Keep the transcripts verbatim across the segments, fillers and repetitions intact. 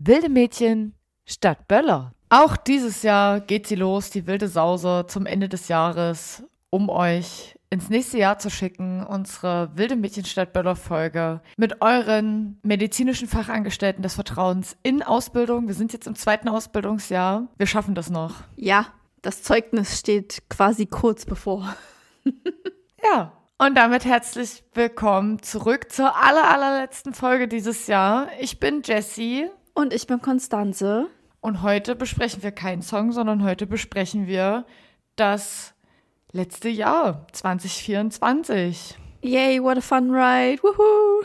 Wilde Mädchen statt Böller. Auch dieses Jahr geht sie los, die wilde Sause, zum Ende des Jahres, um euch ins nächste Jahr zu schicken, unsere Wilde Mädchen statt Böller-Folge mit euren medizinischen Fachangestellten des Vertrauens in Ausbildung. Wir sind jetzt im zweiten Ausbildungsjahr. Wir schaffen das noch. Ja, das Zeugnis steht quasi kurz bevor. Ja, und damit herzlich willkommen zurück zur aller, allerletzten Folge dieses Jahr. Ich bin Jessie. Und ich bin Konstanze. Und heute besprechen wir keinen Song, sondern heute besprechen wir das letzte Jahr, zwanzig vierundzwanzig. Yay, what a fun ride. Woohoo.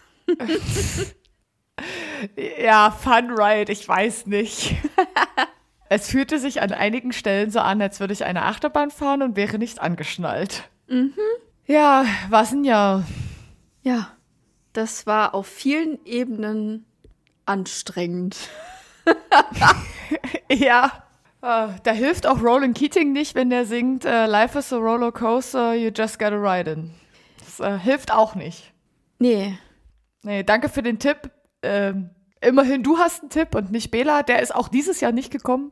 Ja, fun ride, ich weiß nicht. Es fühlte sich an einigen Stellen so an, als würde ich eine Achterbahn fahren und wäre nicht angeschnallt. Mhm. Ja, was ein Jahr. Ja, das war auf vielen Ebenen anstrengend. Ja, uh, da hilft auch Roland Keating nicht, wenn der singt uh, Life is a roller coaster, you just gotta ride in. Das uh, hilft auch nicht. Nee. Nee, danke für den Tipp. Ähm, immerhin, du hast einen Tipp und nicht Bela. Der ist auch dieses Jahr nicht gekommen.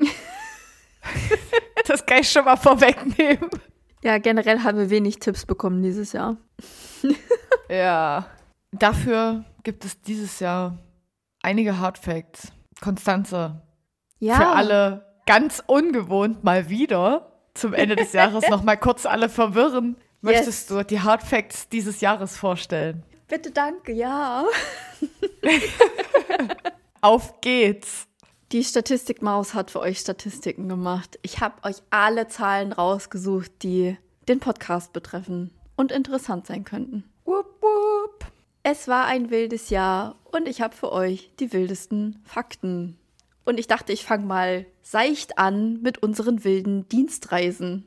Das kann ich schon mal vorwegnehmen. Ja, generell haben wir wenig Tipps bekommen dieses Jahr. Ja. Dafür gibt es dieses Jahr einige Hard Facts. Konstanze. Ja. Für alle ganz ungewohnt mal wieder zum Ende des Jahres noch mal kurz alle verwirren. Möchtest Yes. du die Hard Facts dieses Jahres vorstellen? Bitte, danke, ja. Auf geht's. Die Statistikmaus hat für euch Statistiken gemacht. Ich habe euch alle Zahlen rausgesucht, die den Podcast betreffen und interessant sein könnten. Wupp, wupp. Es war ein wildes Jahr und ich habe für euch die wildesten Fakten. Und ich dachte, ich fange mal seicht an mit unseren wilden Dienstreisen.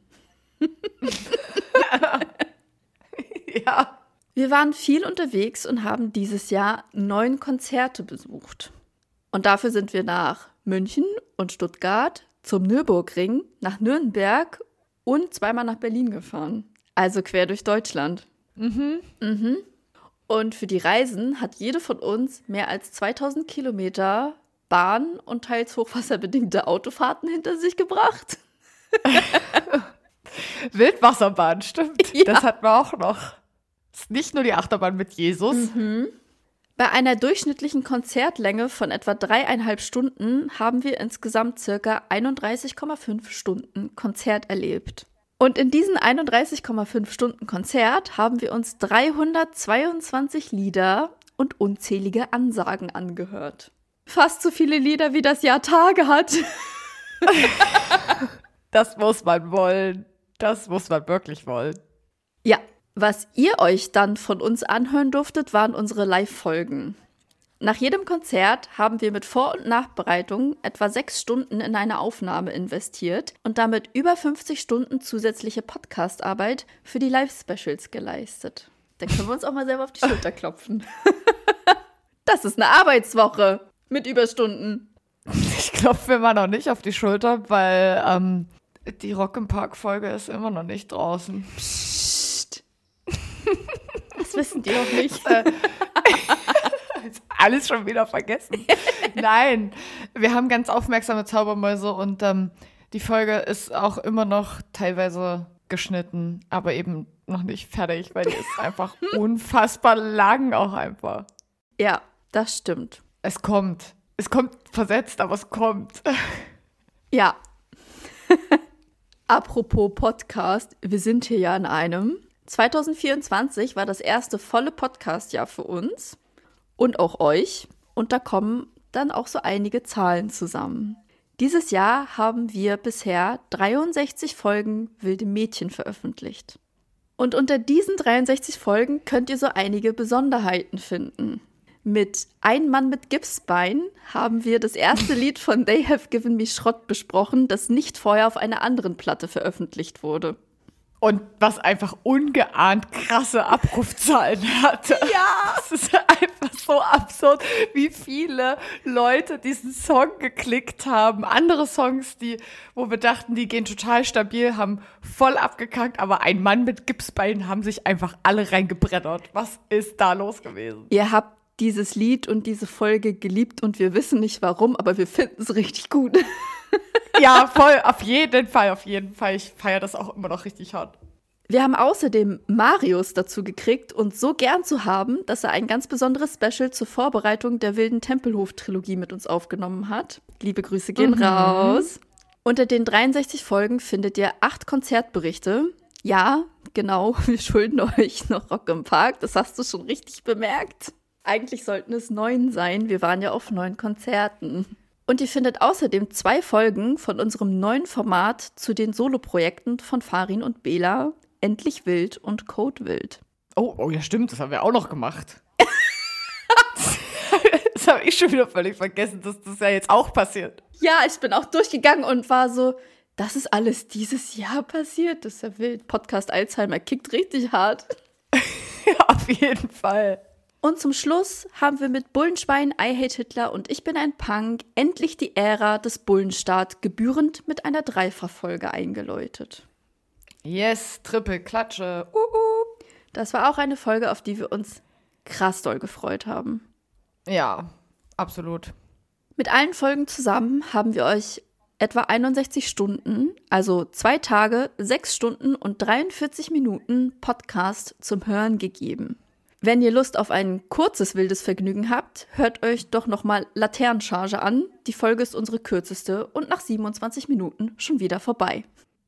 Ja. Wir waren viel unterwegs und haben dieses Jahr neun Konzerte besucht. Und dafür sind wir nach München und Stuttgart, zum Nürburgring, nach Nürnberg und zweimal nach Berlin gefahren. Also quer durch Deutschland. Mhm. Mhm. Und für die Reisen hat jede von uns mehr als zweitausend Kilometer Bahn- und teils hochwasserbedingte Autofahrten hinter sich gebracht. Wildwasserbahn, stimmt. Ja. Das hatten wir auch noch. Ist nicht nur die Achterbahn mit Jesus. Mhm. Bei einer durchschnittlichen Konzertlänge von etwa dreieinhalb Stunden haben wir insgesamt circa einunddreißig Komma fünf Stunden Konzert erlebt. Und in diesen einunddreißig Komma fünf Stunden Konzert haben wir uns dreihundertzweiundzwanzig Lieder und unzählige Ansagen angehört. Fast so viele Lieder, wie das Jahr Tage hat. Das muss man wollen. Das muss man wirklich wollen. Ja, was ihr euch dann von uns anhören durftet, waren unsere Live-Folgen. Nach jedem Konzert haben wir mit Vor- und Nachbereitung etwa sechs Stunden in eine Aufnahme investiert und damit über fünfzig Stunden zusätzliche Podcast-Arbeit für die Live-Specials geleistet. Dann können wir uns auch mal selber auf die Schulter klopfen. Das ist eine Arbeitswoche mit Überstunden. Ich klopfe mir mal noch nicht auf die Schulter, weil ähm, die Rock im Park-Folge ist immer noch nicht draußen. Psst. Das wissen die doch nicht. Äh, alles schon wieder vergessen. Nein, wir haben ganz aufmerksame Zaubermäuse und ähm, die Folge ist auch immer noch teilweise geschnitten, aber eben noch nicht fertig, weil die ist einfach unfassbar lang auch einfach. Ja, das stimmt. Es kommt. Es kommt versetzt, aber es kommt. Ja. Apropos Podcast, wir sind hier ja in einem. zwanzig vierundzwanzig war das erste volle Podcast-Jahr für uns und auch euch. Und da kommen dann auch so einige Zahlen zusammen. Dieses Jahr haben wir bisher dreiundsechzig Folgen Wilde Mädchen veröffentlicht. Und unter diesen dreiundsechzig Folgen könnt ihr so einige Besonderheiten finden. Mit Ein Mann mit Gipsbein haben wir das erste Lied von They Have Given Me Schrott besprochen, das nicht vorher auf einer anderen Platte veröffentlicht wurde. Und was einfach ungeahnt krasse Abrufzahlen hatte. Ja! Es ist einfach so absurd, wie viele Leute diesen Song geklickt haben. Andere Songs, die, wo wir dachten, die gehen total stabil, haben voll abgekackt. Aber Ein Mann mit Gipsbein haben sich einfach alle reingebrettert. Was ist da los gewesen? Ihr habt dieses Lied und diese Folge geliebt und wir wissen nicht warum, aber wir finden es richtig gut. Ja, voll, auf jeden Fall, auf jeden Fall. Ich feiere das auch immer noch richtig hart. Wir haben außerdem Marius dazu gekriegt, uns so gern zu haben, dass er ein ganz besonderes Special zur Vorbereitung der wilden Tempelhof-Trilogie mit uns aufgenommen hat. Liebe Grüße gehen mhm. raus. Unter den dreiundsechzig Folgen findet ihr acht Konzertberichte. Ja, genau, wir schulden euch noch Rock im Park, das hast du schon richtig bemerkt. Eigentlich sollten es neun sein, wir waren ja auf neun Konzerten. Und ihr findet außerdem zwei Folgen von unserem neuen Format zu den Soloprojekten von Farin und Bela, Endlich Wild und Code Wild. Oh, oh ja, stimmt, das haben wir auch noch gemacht. Das habe ich schon wieder völlig vergessen, dass das ja jetzt auch passiert. Ja, ich bin auch durchgegangen und war so, das ist alles dieses Jahr passiert. Das ist ja wild. Podcast Alzheimer kickt richtig hart. Ja, auf jeden Fall. Und zum Schluss haben wir mit Bullenschwein, I Hate Hitler und Ich bin ein Punk endlich die Ära des Bullenstaat gebührend mit einer Dreifachfolge eingeläutet. Yes, Triple Klatsche. Uhu. Das war auch eine Folge, auf die wir uns krass doll gefreut haben. Ja, absolut. Mit allen Folgen zusammen haben wir euch etwa einundsechzig Stunden, also zwei Tage, sechs Stunden und dreiundvierzig Minuten Podcast zum Hören gegeben. Wenn ihr Lust auf ein kurzes wildes Vergnügen habt, hört euch doch nochmal Laternencharge an. Die Folge ist unsere kürzeste und nach siebenundzwanzig Minuten schon wieder vorbei.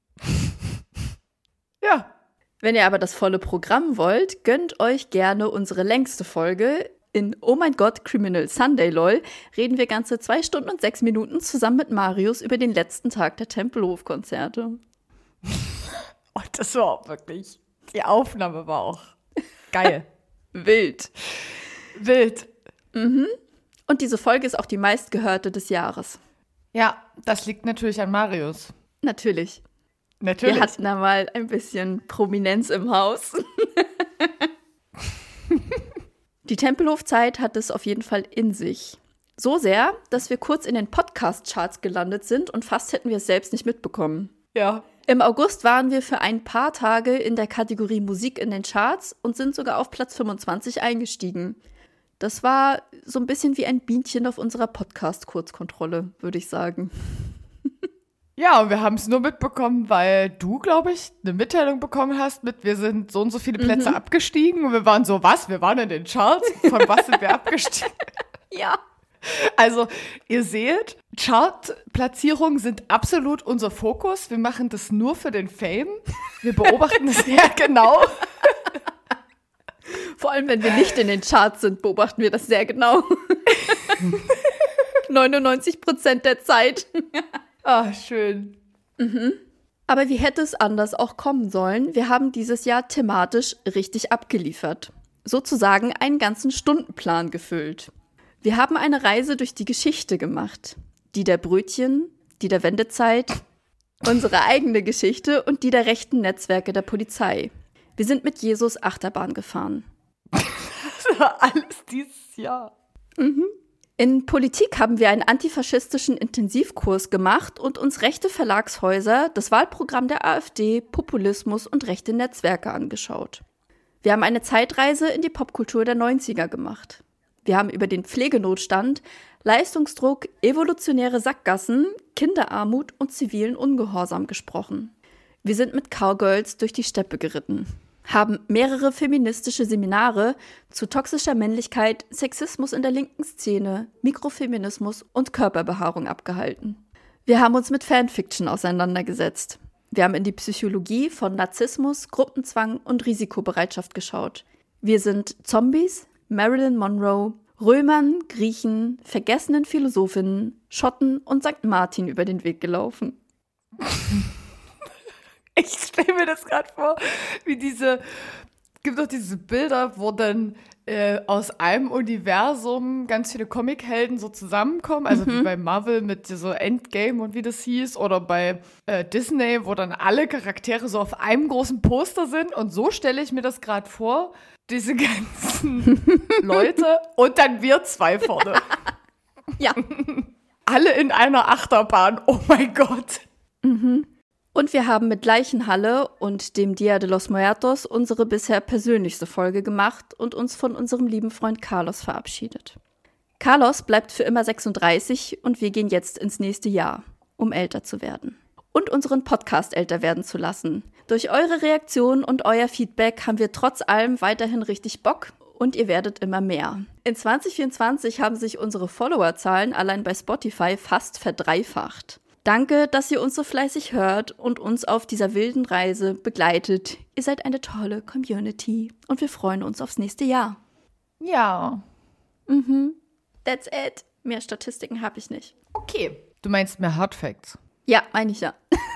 Ja. Wenn ihr aber das volle Programm wollt, gönnt euch gerne unsere längste Folge. In Oh mein Gott, Criminal Sunday, lol, reden wir ganze zwei Stunden und sechs Minuten zusammen mit Marius über den letzten Tag der Tempelhof-Konzerte. Oh, das war auch wirklich, die Aufnahme war auch geil. Wild. Wild. Mhm. Und diese Folge ist auch die meistgehörte des Jahres. Ja, das liegt natürlich an Marius. Natürlich. Natürlich. Wir hatten da mal ein bisschen Prominenz im Haus. Die Tempelhof-Zeit hat es auf jeden Fall in sich. So sehr, dass wir kurz in den Podcast-Charts gelandet sind und fast hätten wir es selbst nicht mitbekommen. Ja. Im August waren wir für ein paar Tage in der Kategorie Musik in den Charts und sind sogar auf Platz fünfundzwanzig eingestiegen. Das war so ein bisschen wie ein Bienchen auf unserer Podcast-Kurzkontrolle, würde ich sagen. Ja, und wir haben es nur mitbekommen, weil du, glaube ich, eine Mitteilung bekommen hast mit, wir sind so und so viele Plätze mhm. abgestiegen. Und wir waren so, was? Wir waren in den Charts? Von was sind wir abgestiegen? Ja. Also, ihr seht, Chartplatzierungen sind absolut unser Fokus. Wir machen das nur für den Fame. Wir beobachten das sehr genau. Vor allem, wenn wir nicht in den Charts sind, beobachten wir das sehr genau. neunundneunzig Prozent der Zeit. Ah, schön. Mhm. Aber wie hätte es anders auch kommen sollen? Wir haben dieses Jahr thematisch richtig abgeliefert. Sozusagen einen ganzen Stundenplan gefüllt. Wir haben eine Reise durch die Geschichte gemacht. Die der Brötchen, die der Wendezeit, unsere eigene Geschichte und die der rechten Netzwerke der Polizei. Wir sind mit Jesus Achterbahn gefahren. Das war alles dieses Jahr. Mhm. In Politik haben wir einen antifaschistischen Intensivkurs gemacht und uns rechte Verlagshäuser, das Wahlprogramm der AfD, Populismus und rechte Netzwerke angeschaut. Wir haben eine Zeitreise in die Popkultur der neunziger gemacht. Wir haben über den Pflegenotstand, Leistungsdruck, evolutionäre Sackgassen, Kinderarmut und zivilen Ungehorsam gesprochen. Wir sind mit Cowgirls durch die Steppe geritten, haben mehrere feministische Seminare zu toxischer Männlichkeit, Sexismus in der linken Szene, Mikrofeminismus und Körperbehaarung abgehalten. Wir haben uns mit Fanfiction auseinandergesetzt. Wir haben in die Psychologie von Narzissmus, Gruppenzwang und Risikobereitschaft geschaut. Wir sind Zombies, Marilyn Monroe, Römern, Griechen, vergessenen Philosophinnen, Schotten und Sankt Martin über den Weg gelaufen. Ich stelle mir das gerade vor, wie diese, es gibt doch diese Bilder, wo dann äh, aus einem Universum ganz viele Comichelden so zusammenkommen, also Mhm. wie bei Marvel mit so Endgame und wie das hieß, oder bei äh, Disney, wo dann alle Charaktere so auf einem großen Poster sind, und so stelle ich mir das gerade vor, diese ganzen Leute und dann wir zwei vorne. Ja. Alle in einer Achterbahn, oh mein Gott. Mhm. Und wir haben mit Leichenhalle und dem Dia de los Muertos unsere bisher persönlichste Folge gemacht und uns von unserem lieben Freund Carlos verabschiedet. Carlos bleibt für immer sechsunddreißig und wir gehen jetzt ins nächste Jahr, um älter zu werden. Und unseren Podcast älter werden zu lassen. Durch eure Reaktionen und euer Feedback haben wir trotz allem weiterhin richtig Bock und ihr werdet immer mehr. In zwanzig vierundzwanzig haben sich unsere Followerzahlen allein bei Spotify fast verdreifacht. Danke, dass ihr uns so fleißig hört und uns auf dieser wilden Reise begleitet. Ihr seid eine tolle Community und wir freuen uns aufs nächste Jahr. Ja. Mhm. That's it. Mehr Statistiken habe ich nicht. Okay. Du meinst mehr Hard Facts? Ja, meine ich ja.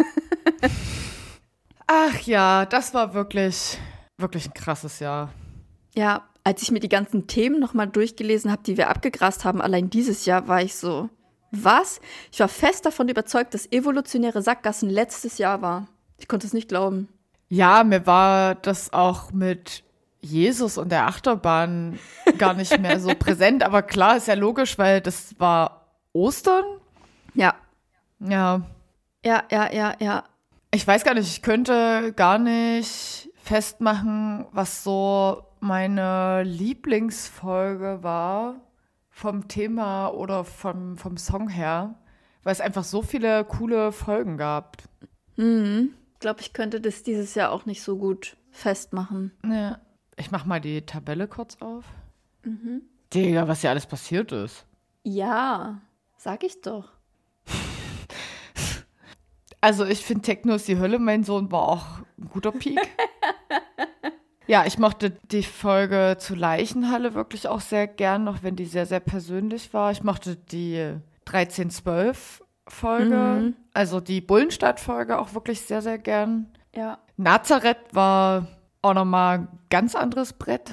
Ach ja, das war wirklich, wirklich ein krasses Jahr. Ja, als ich mir die ganzen Themen nochmal durchgelesen habe, die wir abgegrast haben, allein dieses Jahr, war ich so, was? Ich war fest davon überzeugt, dass evolutionäre Sackgassen letztes Jahr war. Ich konnte es nicht glauben. Ja, mir war das auch mit Jesus und der Achterbahn gar nicht mehr so präsent. Aber klar, ist ja logisch, weil das war Ostern. Ja. Ja. Ja, ja, ja, ja. Ich weiß gar nicht, ich könnte gar nicht festmachen, was so meine Lieblingsfolge war vom Thema oder vom, vom Song her, weil es einfach so viele coole Folgen gab. Mhm. Ich glaube, ich könnte das dieses Jahr auch nicht so gut festmachen. Ja. Ich mach mal die Tabelle kurz auf. Mhm. Digga, was hier alles passiert ist. Ja, sag ich doch. Also ich finde Techno ist die Hölle, mein Sohn war auch ein guter Peak. Ja, ich mochte die Folge zu Leichenhalle wirklich auch sehr gern, auch wenn die sehr, sehr persönlich war. Ich mochte die dreizehn zwölf Folge, Mhm. also die Bullenstadt-Folge auch wirklich sehr, sehr gern. Ja. Nazareth war auch nochmal ein ganz anderes Brett.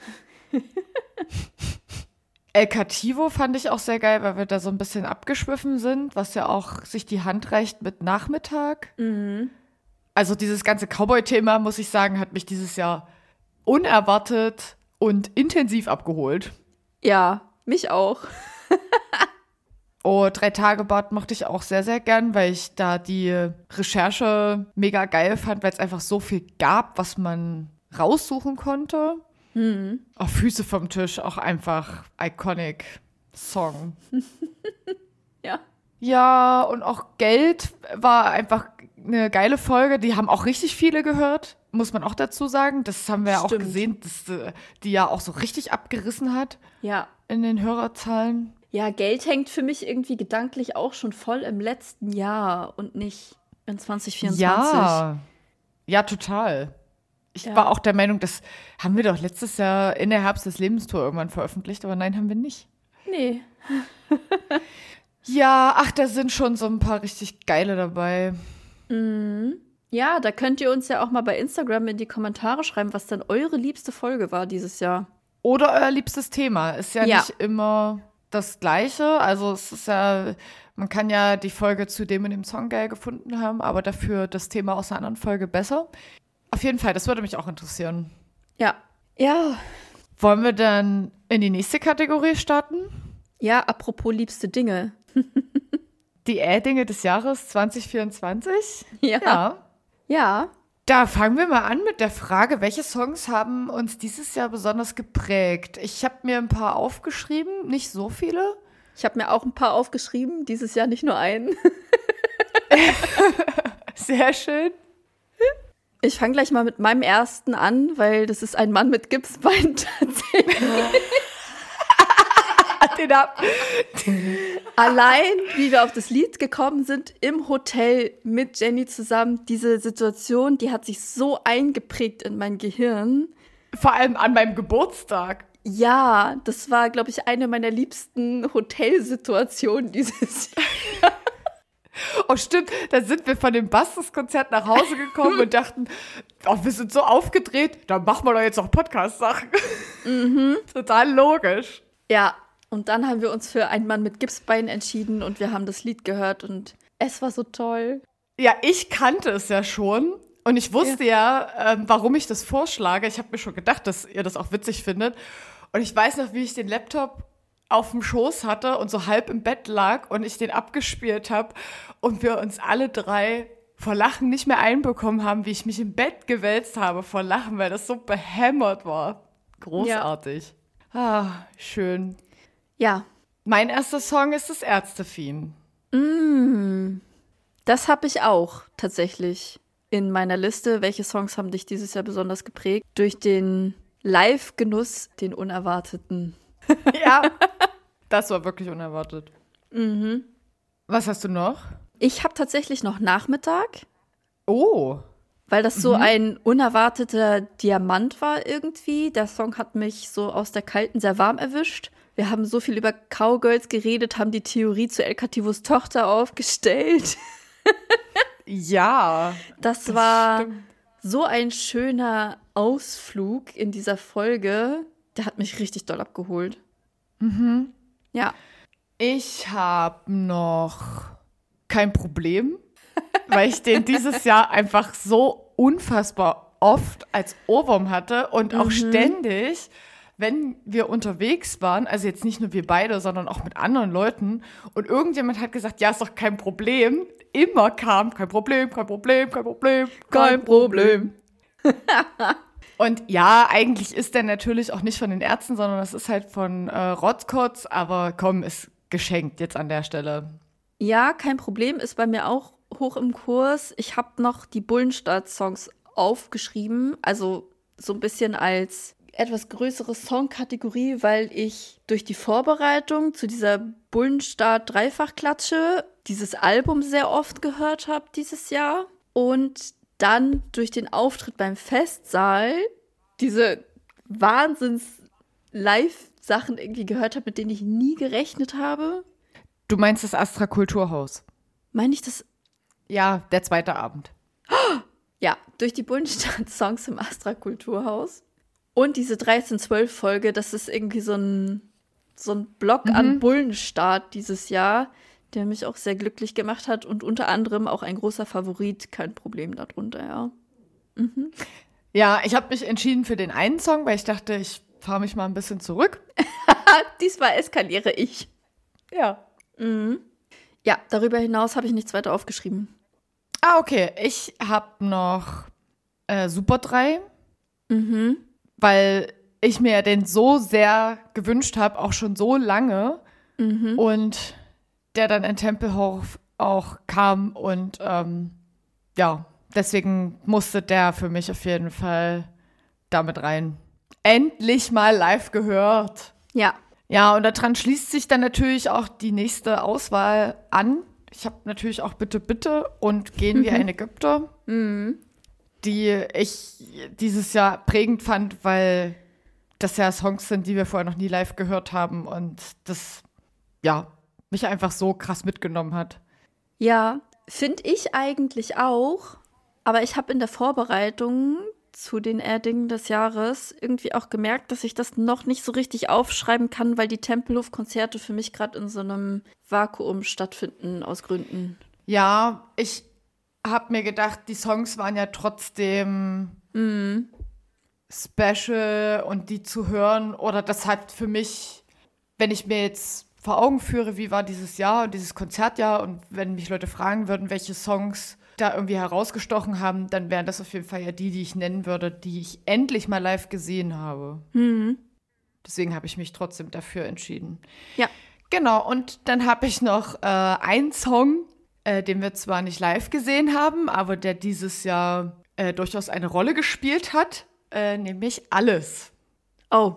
El Cativo fand ich auch sehr geil, weil wir da so ein bisschen abgeschwiffen sind, was ja auch sich die Hand reicht mit Nachmittag. Mhm. Also dieses ganze Cowboy-Thema, muss ich sagen, hat mich dieses Jahr unerwartet und intensiv abgeholt. Ja, mich auch. Oh, Drei-Tage-Bad mochte ich auch sehr, sehr gern, weil ich da die Recherche mega geil fand, weil es einfach so viel gab, was man raussuchen konnte. Mhm. Auch Füße vom Tisch, auch einfach iconic Song. Ja. Ja, und auch Geld war einfach eine geile Folge. Die haben auch richtig viele gehört, muss man auch dazu sagen. Das haben wir ja auch Stimmt. gesehen, dass äh, die ja auch so richtig abgerissen hat Ja. in den Hörerzahlen. Ja, Geld hängt für mich irgendwie gedanklich auch schon voll im letzten Jahr und nicht in zwanzig vierundzwanzig. Ja, ja, total. Ich Ja. war auch der Meinung, das haben wir doch letztes Jahr in der Herbst des Lebenstour irgendwann veröffentlicht, aber nein, haben wir nicht. Nee. Ja, ach, da sind schon so ein paar richtig geile dabei. Mhm. Ja, da könnt ihr uns ja auch mal bei Instagram in die Kommentare schreiben, was dann eure liebste Folge war dieses Jahr. Oder euer liebstes Thema. Ist ja, Ja. nicht immer das Gleiche. Also es ist ja, man kann ja die Folge zu dem und dem Song geil gefunden haben, aber dafür das Thema aus einer anderen Folge besser. Auf jeden Fall, das würde mich auch interessieren. Ja. Ja. Wollen wir dann in die nächste Kategorie starten? Ja, apropos liebste Dinge. Die Äh-Dinge des Jahres zwanzig vierundzwanzig? Ja. Ja. Ja. Da fangen wir mal an mit der Frage, welche Songs haben uns dieses Jahr besonders geprägt? Ich habe mir ein paar aufgeschrieben, nicht so viele. Ich habe mir auch ein paar aufgeschrieben, dieses Jahr nicht nur einen. Sehr schön. Ich fange gleich mal mit meinem ersten an, weil das ist ein Mann mit Gipsbein tatsächlich. Den ab. Allein, wie wir auf das Lied gekommen sind, im Hotel mit Jenny zusammen, diese Situation, die hat sich so eingeprägt in mein Gehirn. Vor allem an meinem Geburtstag. Ja, das war, glaube ich, eine meiner liebsten Hotelsituationen dieses Jahr. Oh, stimmt, da sind wir von dem Bastos-Konzert nach Hause gekommen und dachten, oh, wir sind so aufgedreht, dann machen wir doch jetzt noch Podcast-Sachen. Mhm. Total logisch. Ja, und dann haben wir uns für einen Mann mit Gipsbein entschieden und wir haben das Lied gehört und es war so toll. Ja, ich kannte es ja schon und ich wusste ja, ja ähm, warum ich das vorschlage. Ich habe mir schon gedacht, dass ihr das auch witzig findet. Und ich weiß noch, wie ich den Laptop auf dem Schoß hatte und so halb im Bett lag und ich den abgespielt habe und wir uns alle drei vor Lachen nicht mehr einbekommen haben, wie ich mich im Bett gewälzt habe vor Lachen, weil das so behämmert war. Großartig. Ja. Ah, schön. Ja. Mein erster Song ist das Ärzte-Theme. Mm, das habe ich auch tatsächlich in meiner Liste. Welche Songs haben dich dieses Jahr besonders geprägt? Durch den Live-Genuss, den unerwarteten. Ja, das war wirklich unerwartet. Mhm. Was hast du noch? Ich habe tatsächlich noch Nachmittag. Oh. Weil das so Mhm. ein unerwarteter Diamant war irgendwie. Der Song hat mich so aus der Kalten sehr warm erwischt. Wir haben so viel über Cowgirls geredet, haben die Theorie zu El Cativos Tochter aufgestellt. Ja. Das, das war stimmt. so ein schöner Ausflug in dieser Folge. Der hat mich richtig doll abgeholt. Mhm. Ja. Ich habe noch kein Problem, weil ich den dieses Jahr einfach so unfassbar oft als Ohrwurm hatte und auch Mhm. ständig, wenn wir unterwegs waren, also jetzt nicht nur wir beide, sondern auch mit anderen Leuten und irgendjemand hat gesagt, ja, ist doch kein Problem, immer kam, kein Problem, kein Problem, kein Problem, kein Problem. Und ja, eigentlich ist der natürlich auch nicht von den Ärzten, sondern das ist halt von äh, Rotzkotz, aber komm, ist geschenkt jetzt an der Stelle. Ja, kein Problem, ist bei mir auch hoch im Kurs. Ich habe noch die Bullenstadt-Songs aufgeschrieben, also so ein bisschen als etwas größere Songkategorie, weil ich durch die Vorbereitung zu dieser Bullenstadt-Dreifachklatsche dieses Album sehr oft gehört habe dieses Jahr und dann durch den Auftritt beim Festsaal diese Wahnsinns-Live-Sachen irgendwie gehört habe, mit denen ich nie gerechnet habe. Du meinst das Astra Kulturhaus? Meine ich das? Ja, der zweite Abend. Ja, durch die Bullenstadt-Songs im Astra Kulturhaus. Und diese dreizehn zwölf Folge, das ist irgendwie so ein, so ein Block Mhm. an Bullenstart dieses Jahr, der mich auch sehr glücklich gemacht hat und unter anderem auch ein großer Favorit, kein Problem darunter, ja. Mhm. Ja, ich habe mich entschieden für den einen Song, weil ich dachte, ich fahre mich mal ein bisschen zurück. Diesmal eskaliere ich. Ja. Mhm. Ja, darüber hinaus habe ich nichts weiter aufgeschrieben. Ah, okay. Ich habe noch äh, Super drei, Mhm. weil ich mir den so sehr gewünscht habe, auch schon so lange. Mhm. Und der dann in Tempelhof auch kam und ähm, ja, deswegen musste der für mich auf jeden Fall damit rein. Endlich mal live gehört. Ja. Ja, und daran schließt sich dann natürlich auch die nächste Auswahl an. Ich habe natürlich auch Bitte, Bitte und Gehen wie ein Ägypter, Mhm. die ich dieses Jahr prägend fand, weil das ja Songs sind, die wir vorher noch nie live gehört haben und das, ja, mich einfach so krass mitgenommen hat. Ja, finde ich eigentlich auch. Aber ich habe in der Vorbereitung zu den Erdingen des Jahres irgendwie auch gemerkt, dass ich das noch nicht so richtig aufschreiben kann, weil die Tempelhof-Konzerte für mich gerade in so einem Vakuum stattfinden, aus Gründen. Ja, ich habe mir gedacht, die Songs waren ja trotzdem Mhm. special und die zu hören, oder das hat für mich, wenn ich mir jetzt vor Augen führe, wie war dieses Jahr und dieses Konzertjahr und wenn mich Leute fragen würden, welche Songs da irgendwie herausgestochen haben, dann wären das auf jeden Fall ja die, die ich nennen würde, die ich endlich mal live gesehen habe. Mhm. Deswegen habe ich mich trotzdem dafür entschieden. Ja. Genau, und dann habe ich noch äh, einen Song, äh, den wir zwar nicht live gesehen haben, aber der dieses Jahr äh, durchaus eine Rolle gespielt hat, äh, nämlich Alles. Oh.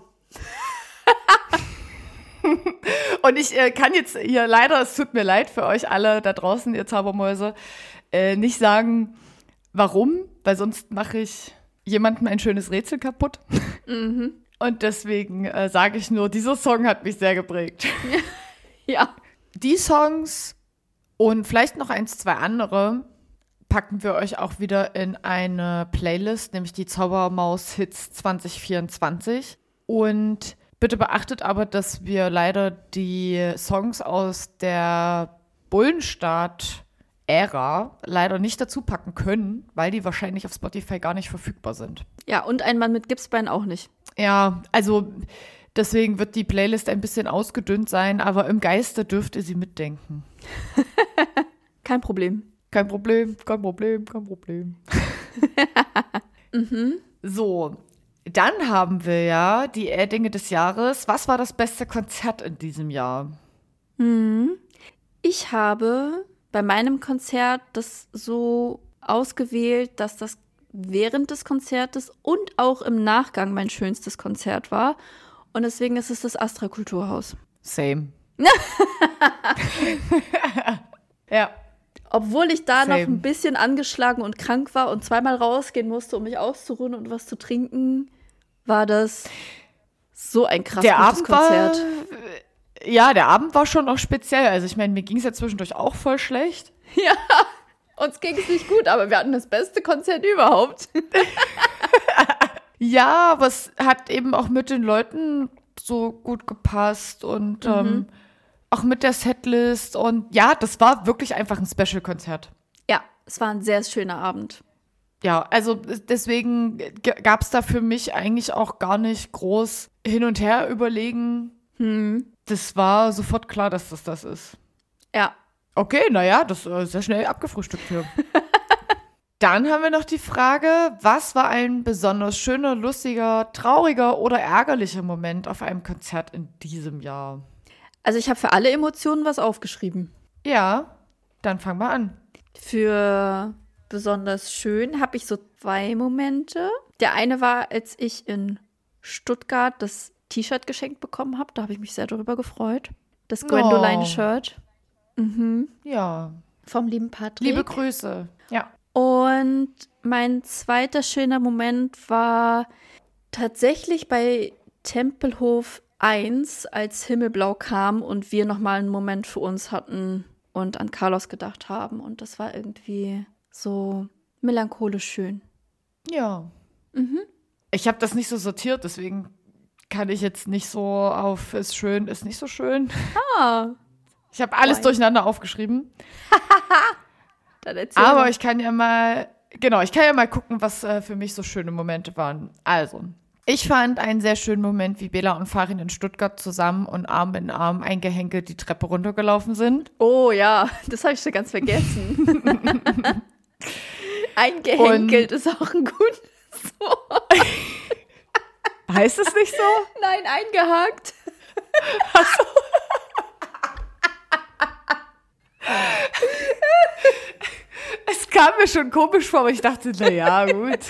Und ich äh, kann jetzt hier leider, es tut mir leid für euch alle da draußen, ihr Zaubermäuse, äh, nicht sagen, warum, weil sonst mache ich jemandem ein schönes Rätsel kaputt. Mhm. Und deswegen äh, sage ich nur, dieser Song hat mich sehr geprägt. Ja. Die Songs und vielleicht noch eins, zwei andere packen wir euch auch wieder in eine Playlist, nämlich die Zaubermaus-Hits zwanzig vierundzwanzig. Und bitte beachtet aber, dass wir leider die Songs aus der Bullenstart-Ära leider nicht dazu packen können, weil die wahrscheinlich auf Spotify gar nicht verfügbar sind. Ja, und ein Mann mit Gipsbein auch nicht. Ja, also deswegen wird die Playlist ein bisschen ausgedünnt sein, aber im Geiste dürft ihr sie mitdenken. Kein Problem. Kein Problem, kein Problem, kein Problem. mhm. So, dann haben wir ja die Dinge des Jahres. Was war das beste Konzert in diesem Jahr? Mhm. Ich habe bei meinem Konzert das so ausgewählt, dass das während des Konzertes und auch im Nachgang mein schönstes Konzert war. Und deswegen ist es das Astra Kulturhaus. Same. Ja. Obwohl ich da Same. noch ein bisschen angeschlagen und krank war und zweimal rausgehen musste, um mich auszuruhen und was zu trinken, war das so ein krass Der gutes Abend Konzert. war, ja, der Abend war schon auch speziell. Also ich meine, mir ging es ja zwischendurch auch voll schlecht. Ja, uns ging es nicht gut, aber wir hatten das beste Konzert überhaupt. Ja, aber es hat eben auch mit den Leuten so gut gepasst und Mhm. ähm, auch mit der Setlist. Und ja, das war wirklich einfach ein Special-Konzert. Ja, es war ein sehr schöner Abend. Ja, also deswegen gab es da für mich eigentlich auch gar nicht groß hin und her überlegen. Hm. Das war sofort klar, dass das das ist. Ja. Okay, naja, das ist sehr schnell abgefrühstückt hier. Dann haben wir noch die Frage, was war ein besonders schöner, lustiger, trauriger oder ärgerlicher Moment auf einem Konzert in diesem Jahr? Also ich habe für alle Emotionen was aufgeschrieben. Ja, dann fangen wir an. Für besonders schön habe ich so zwei Momente. Der eine war, als ich in Stuttgart das T-Shirt geschenkt bekommen habe. Da habe ich mich sehr darüber gefreut. Das Gwendoline-Shirt. Mhm. Ja, Vom lieben Patrick. liebe Grüße. Ja. Und mein zweiter schöner Moment war tatsächlich bei Tempelhof eins, als Himmelblau kam und wir nochmal einen Moment für uns hatten und an Carlos gedacht haben. Und das war irgendwie so melancholisch schön. Ja. Mhm. Ich habe das nicht so sortiert, deswegen kann ich jetzt nicht so auf ist schön, ist nicht so schön. Ah, Ich habe alles Boing. durcheinander aufgeschrieben. dann erzähl Aber mal. ich kann ja mal, genau, ich kann ja mal gucken, was äh, für mich so schöne Momente waren. Also, ich fand einen sehr schönen Moment, wie Bela und Farin in Stuttgart zusammen und Arm in Arm eingehenkelt die Treppe runtergelaufen sind. Oh ja, das habe ich schon ganz vergessen. Eingehenkelt ist auch ein gutes Wort. Heißt es nicht so? Nein, eingehakt. Es kam mir schon komisch vor, aber ich dachte, na ja, gut.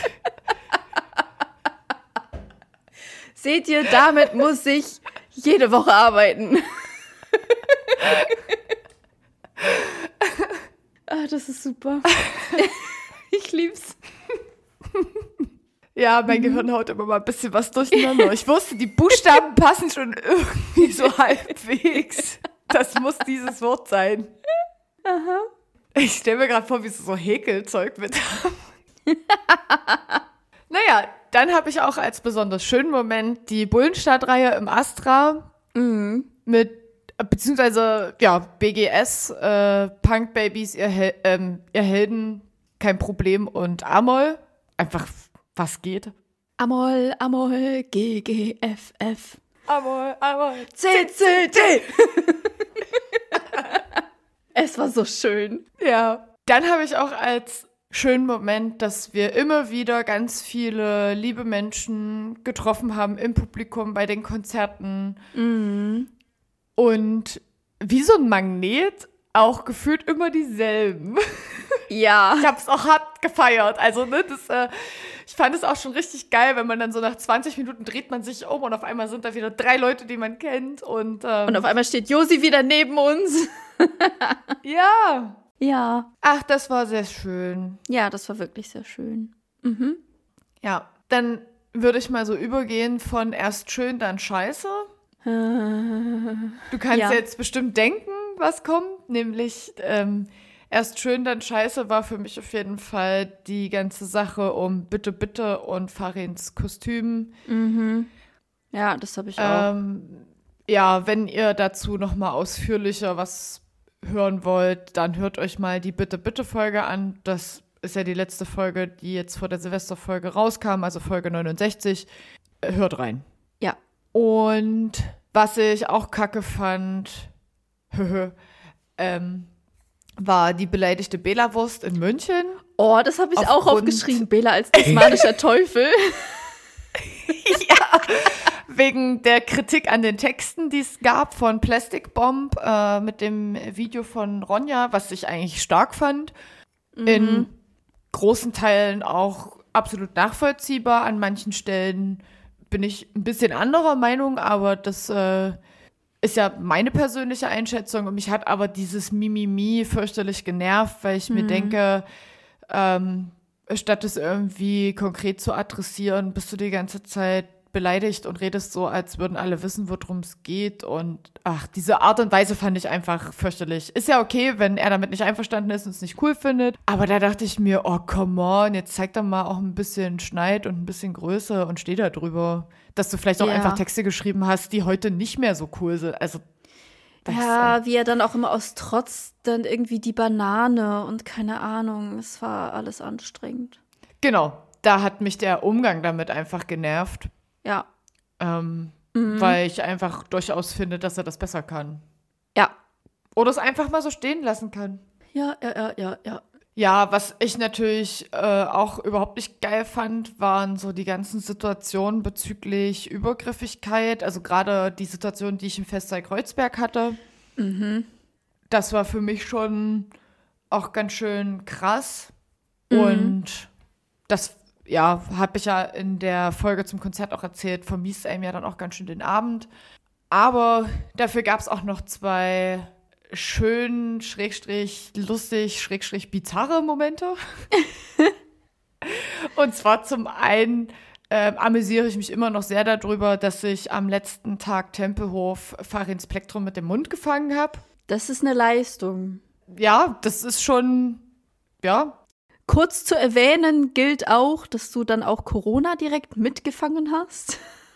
Seht ihr, damit muss ich jede Woche arbeiten. Ah, das ist super. Ich lieb's. Ja, mein Gehirn haut immer mal ein bisschen was durcheinander. Ich wusste, die Buchstaben passen schon irgendwie so halbwegs. Das muss dieses Wort sein. Aha. Ich stelle mir gerade vor, wie sie so Häkelzeug mit haben. Naja, dann habe ich auch als besonders schönen Moment die Bullenstadt-Reihe im Astra Mhm. mit, beziehungsweise, ja, B G S, äh, Punk Babies, ihr, Hel ähm, ihr Helden, kein Problem und Amol. Einfach, was geht? Amol, Amol, G G F F. Amol, Amol. C C D. Es war so schön. Ja. Dann habe ich auch als schönen Moment, dass wir immer wieder ganz viele liebe Menschen getroffen haben im Publikum bei den Konzerten. Mhm. Und wie so ein Magnet auch gefühlt immer dieselben. Ja. Ich habe es auch hart gefeiert. Also, ne, das, äh, ich fand es auch schon richtig geil, wenn man dann so nach zwanzig Minuten dreht man sich um und auf einmal sind da wieder drei Leute, die man kennt. Und, ähm, Und auf einmal steht Josi wieder neben uns. ja. Ja. Ach, das war sehr schön. Ja, das war wirklich sehr schön. Mhm. Ja, dann würde ich mal so übergehen von erst schön, dann scheiße. Du kannst Ja. jetzt bestimmt denken, was kommt, nämlich ähm, erst schön, dann scheiße war für mich auf jeden Fall die ganze Sache um Bitte, Bitte und Farins Kostüm. Mhm. Ja, das habe ich auch. Ähm, ja, wenn ihr dazu noch mal ausführlicher was hören wollt, dann hört euch mal die Bitte, Bitte-Folge an. Das ist ja die letzte Folge, die jetzt vor der Silvesterfolge rauskam, also Folge neunundsechzig. Äh, Hört rein. Ja. Und was ich auch kacke fand, ähm, war die beleidigte Bela-Wurst in München. Oh, das habe ich auch Aufgrund- aufgeschrieben. Bela als tasmanischer Teufel. Ja, wegen der Kritik an den Texten, die es gab von Plastic Bomb äh, mit dem Video von Ronja, was ich eigentlich stark fand. Mhm. In großen Teilen auch absolut nachvollziehbar. An manchen Stellen bin ich ein bisschen anderer Meinung, aber das äh, ist ja meine persönliche Einschätzung. Und mich hat aber dieses Mimimi fürchterlich genervt, weil ich mir denke, ähm, statt es irgendwie konkret zu adressieren, bist du die ganze Zeit beleidigt und redest so, als würden alle wissen, worum es geht. Und ach, diese Art und Weise fand ich einfach fürchterlich. Ist ja okay, wenn er damit nicht einverstanden ist und es nicht cool findet. Aber da dachte ich mir, oh, come on, jetzt zeig doch mal auch ein bisschen Schneid und ein bisschen Größe und steh da drüber. Dass du vielleicht auch Ja. einfach Texte geschrieben hast, die heute nicht mehr so cool sind. Also, das, Ja, wie er dann auch immer aus Trotz dann irgendwie die Banane und keine Ahnung. Es war alles anstrengend. genau, da hat mich der Umgang damit einfach genervt. Ja. Ähm, Mhm. Weil ich einfach durchaus finde, dass er das besser kann. Ja. Oder es einfach mal so stehen lassen kann. Ja, ja, ja, ja, ja. Ja, was ich natürlich äh, auch überhaupt nicht geil fand, waren so die ganzen Situationen bezüglich Übergriffigkeit. Also gerade die Situation, die ich im Festsaal Kreuzberg hatte. Mhm. Das war für mich schon auch ganz schön krass. Mhm. Und das, ja, habe ich ja in der Folge zum Konzert auch erzählt, vermiest einem ja dann auch ganz schön den Abend. Aber dafür gab es auch noch zwei schön, schrägstrich, lustig, schrägstrich, bizarre Momente. Und zwar zum einen ähm, amüsiere ich mich immer noch sehr darüber, dass ich am letzten Tag Tempelhof Farin Spektrum mit dem Mund gefangen habe. Das ist eine Leistung. Ja, das ist schon, ja, Kurz zu erwähnen gilt auch, dass du dann auch Corona direkt mitgefangen hast.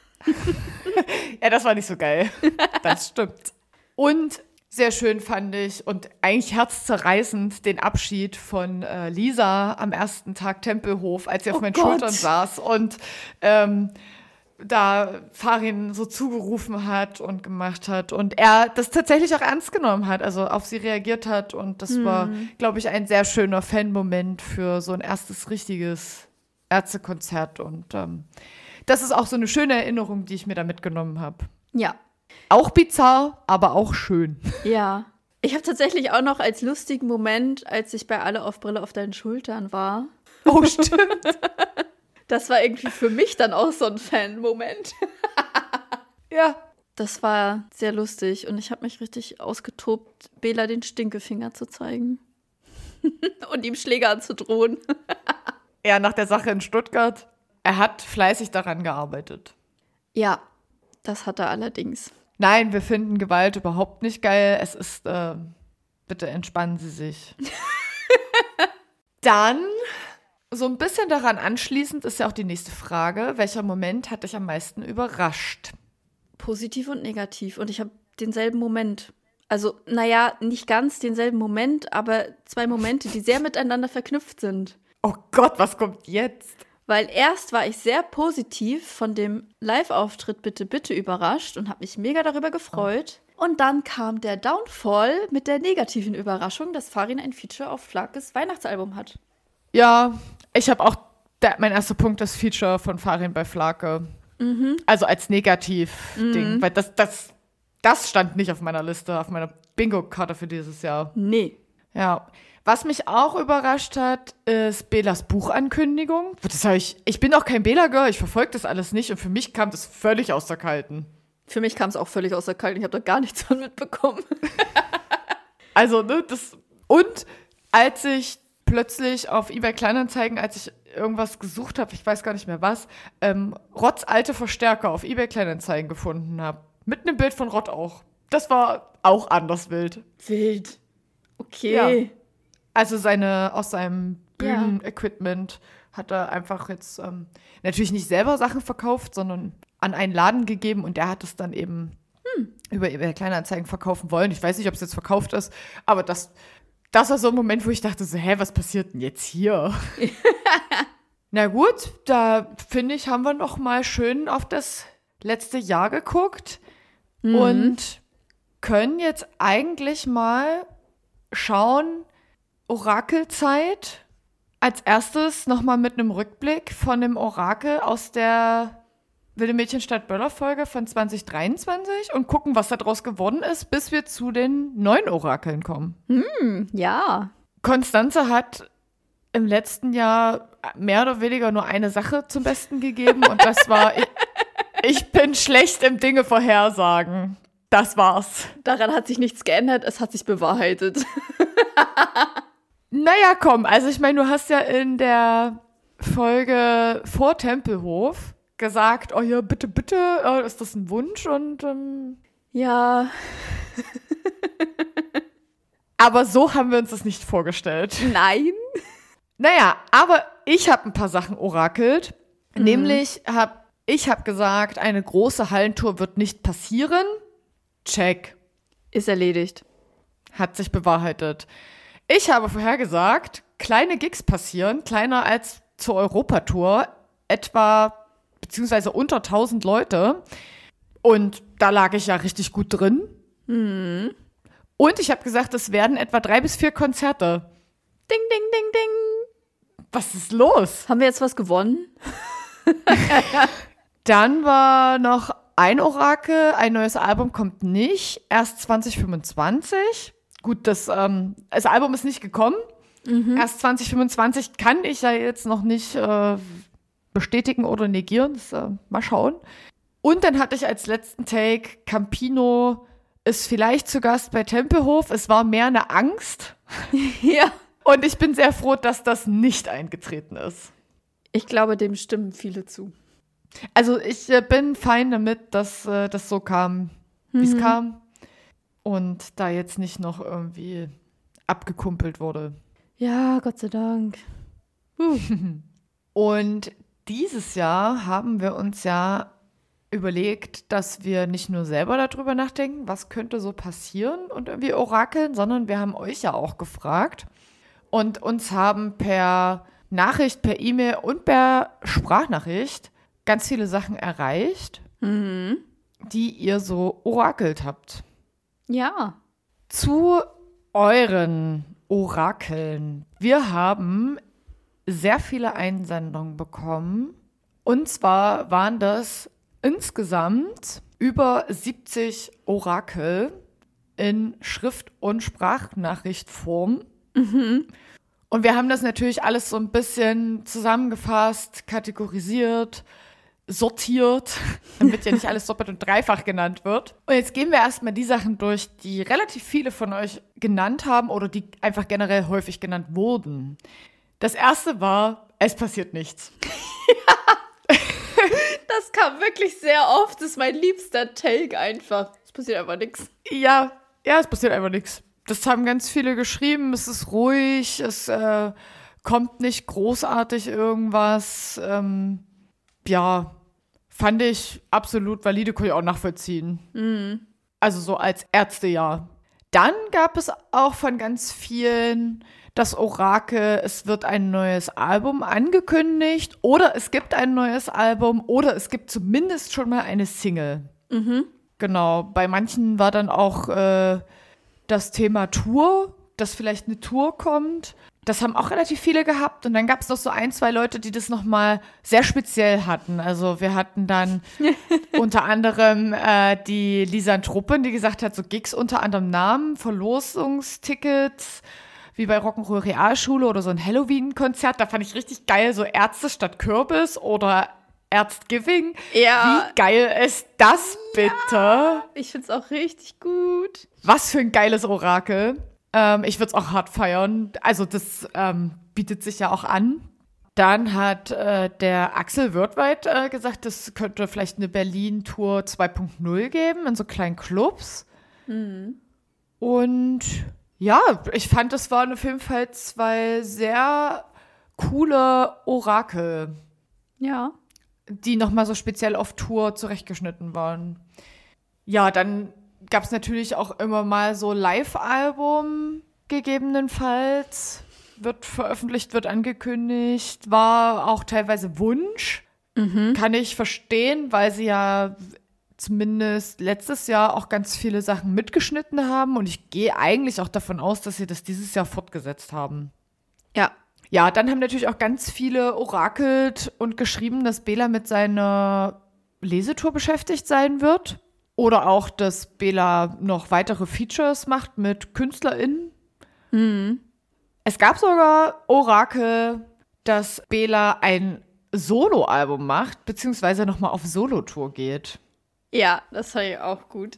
ja, das war nicht so geil. Das stimmt. Und sehr schön fand ich und eigentlich herzzerreißend den Abschied von äh, Lisa am ersten Tag Tempelhof, als sie auf Oh meinen Gott. Schultern saß und ähm, da Farin so zugerufen hat und gemacht hat und er das tatsächlich auch ernst genommen hat, also auf sie reagiert hat und das Hm. war, glaube ich, ein sehr schöner Fan-Moment für so ein erstes richtiges Ärztekonzert und ähm, das ist auch so eine schöne Erinnerung, die ich mir da mitgenommen habe. Ja. Auch bizarr, aber auch schön. Ja. Ich habe tatsächlich auch noch als lustigen Moment, als ich bei Alle auf Brille auf deinen Schultern war. Oh, stimmt. Das war irgendwie für mich dann auch so ein Fan-Moment. Ja. Das war sehr lustig und ich habe mich richtig ausgetobt, Bela den Stinkefinger zu zeigen. Und ihm Schläger anzudrohen. Ja, nach der Sache in Stuttgart. Er hat fleißig daran gearbeitet. Ja, das hat er allerdings. Nein, wir finden Gewalt überhaupt nicht geil. Es ist, äh, bitte entspannen Sie sich. Dann, so ein bisschen daran anschließend, ist ja auch die nächste Frage. Welcher Moment hat dich am meisten überrascht? Positiv und negativ. Und ich habe denselben Moment. Also, naja, nicht ganz denselben Moment, aber zwei Momente, die sehr miteinander verknüpft sind. Oh Gott, was kommt jetzt? Weil erst war ich sehr positiv von dem Live-Auftritt Bitte, Bitte überrascht und habe mich mega darüber gefreut. Und dann kam der Downfall mit der negativen Überraschung, dass Farin ein Feature auf Flakes Weihnachtsalbum hat. Ja, ich habe auch, der, mein erster Punkt, das Feature von Farin bei Flake. Mhm. Also als Negativ-Ding, Mhm. weil das, das, das stand nicht auf meiner Liste, auf meiner Bingo-Karte für dieses Jahr. Nee. Ja. Was mich auch überrascht hat, ist Belas Buchankündigung. Das hab ich, ich bin auch kein Bela-Girl, ich verfolge das alles nicht und für mich kam das völlig aus der Kalten. Für mich kam es auch völlig aus der Kalten. Ich habe da gar nichts von mitbekommen. Also, ne, das. Und als ich plötzlich auf eBay Kleinanzeigen, als ich irgendwas gesucht habe, ich weiß gar nicht mehr was, ähm, rotzalte Verstärker auf eBay Kleinanzeigen gefunden habe. Mit einem Bild von Rott auch. Das war auch anders wild. Wild. Okay. Also seine, aus seinem Ja. Bühnenequipment hat er einfach jetzt ähm, natürlich nicht selber Sachen verkauft, sondern an einen Laden gegeben und der hat es dann eben hm. über eBay Kleinanzeigen verkaufen wollen. Ich weiß nicht, ob es jetzt verkauft ist, aber das, das war so ein Moment, wo ich dachte so, hä, was passiert denn jetzt hier? Na gut, da finde ich, haben wir noch mal schön auf das letzte Jahr geguckt Mhm. und können jetzt eigentlich mal schauen Orakelzeit als erstes nochmal mit einem Rückblick von dem Orakel aus der Wilde Mädchen Stadtböller Folge von zwanzig dreiundzwanzig und gucken, was daraus geworden ist, bis wir zu den neuen Orakeln kommen. Hm, ja. Konstanze hat im letzten Jahr mehr oder weniger nur eine Sache zum Besten gegeben und das war, ich, ich bin schlecht im Dinge vorhersagen. Das war's. Daran hat sich nichts geändert, es hat sich bewahrheitet. Naja, komm, also ich meine, du hast ja in der Folge vor Tempelhof gesagt, oh ja, bitte, bitte, äh, ist das ein Wunsch? Und ähm ja. Aber so haben wir uns das nicht vorgestellt. Nein. Naja, aber ich habe ein paar Sachen orakelt. Mhm. Nämlich habe ich hab gesagt, eine große Hallentour wird nicht passieren. Check. Ist erledigt. Hat sich bewahrheitet. Ich habe vorhergesagt, kleine Gigs passieren, kleiner als zur Europatour, etwa beziehungsweise unter tausend Leute. Und da lag ich ja richtig gut drin. Mhm. Und ich habe gesagt, es werden etwa drei bis vier Konzerte. Ding, ding, ding, ding. Was ist los? Haben wir jetzt was gewonnen? Dann war noch ein Orakel, ein neues Album kommt nicht, erst zwanzig fünfundzwanzig. Gut, das, ähm, das Album ist nicht gekommen. Mhm. Erst zwanzig fünfundzwanzig kann ich ja jetzt noch nicht äh, bestätigen oder negieren. Das, äh, mal schauen. Und dann hatte ich als letzten Take, Campino ist vielleicht zu Gast bei Tempelhof. Es war mehr eine Angst. Ja. Und ich bin sehr froh, dass das nicht eingetreten ist. Ich glaube, dem stimmen viele zu. Also ich äh, bin fein damit, dass äh, das so kam, wie es mhm. kam. Und da jetzt nicht noch irgendwie abgekumpelt wurde. Ja, Gott sei Dank. Uh. Und dieses Jahr haben wir uns ja überlegt, dass wir nicht nur selber darüber nachdenken, was könnte so passieren und irgendwie orakeln, sondern wir haben euch ja auch gefragt. Und uns haben per Nachricht, per E-Mail und per Sprachnachricht ganz viele Sachen erreicht, mhm. die ihr so orakelt habt. Ja. Zu euren Orakeln. Wir haben sehr viele Einsendungen bekommen. Und zwar waren das insgesamt über siebzig Orakel in Schrift- und Sprachnachrichtform. Mhm. Und wir haben das natürlich alles so ein bisschen zusammengefasst, kategorisiert, sortiert, damit ja nicht alles doppelt und dreifach genannt wird. Und jetzt gehen wir erstmal die Sachen durch, die relativ viele von euch genannt haben oder die einfach generell häufig genannt wurden. Das erste war, es passiert nichts. Ja, das kam wirklich sehr oft. Das ist mein liebster Take einfach. Es passiert einfach nichts. Ja, ja, es passiert einfach nichts. Das haben ganz viele geschrieben. Es ist ruhig, es äh, kommt nicht großartig irgendwas. Ähm, ja, fand ich absolut valide, kann ich auch nachvollziehen. Mhm. Also so als Ärzte, ja. Dann gab es auch von ganz vielen das Orakel, es wird ein neues Album angekündigt oder es gibt ein neues Album oder es gibt zumindest schon mal eine Single. Mhm. Genau, bei manchen war dann auch äh, das Thema Tour, dass vielleicht eine Tour kommt. Das haben auch relativ viele gehabt. Und dann gab es noch so ein, zwei Leute, die das nochmal sehr speziell hatten. Also wir hatten dann unter anderem äh, die Lisanthropin, die gesagt hat, so Gigs unter anderem Namen, Verlosungstickets, wie bei Rock'n'Roll Realschule oder so ein Halloween-Konzert. Da fand ich richtig geil, so Ärzte statt Kürbis oder Ärztgiving. Ja. Wie geil ist das bitte? Ja, ich find's auch richtig gut. Was für ein geiles Orakel. Ähm, ich würde es auch hart feiern. Also das ähm, bietet sich ja auch an. Dann hat äh, der Axel Wirtweit äh, gesagt, es könnte vielleicht eine Berlin-Tour zwei Punkt null geben in so kleinen Clubs. Mhm. Und ja, ich fand, das waren auf jeden Fall zwei sehr coole Orakel. Ja. Die nochmal so speziell auf Tour zurechtgeschnitten waren. Ja, dann gab es natürlich auch immer mal so Live-Album gegebenenfalls. Wird veröffentlicht, wird angekündigt. War auch teilweise Wunsch. Mhm. Kann ich verstehen, weil sie ja zumindest letztes Jahr auch ganz viele Sachen mitgeschnitten haben. Und ich gehe eigentlich auch davon aus, dass sie das dieses Jahr fortgesetzt haben. Ja. Ja, dann haben natürlich auch ganz viele orakelt und geschrieben, dass Bela mit seiner Lesetour beschäftigt sein wird. Oder auch, dass Bela noch weitere Features macht mit KünstlerInnen. Mhm. Es gab sogar Orakel, dass Bela ein Soloalbum macht, beziehungsweise nochmal auf Solotour geht. Ja, das fand ich auch gut.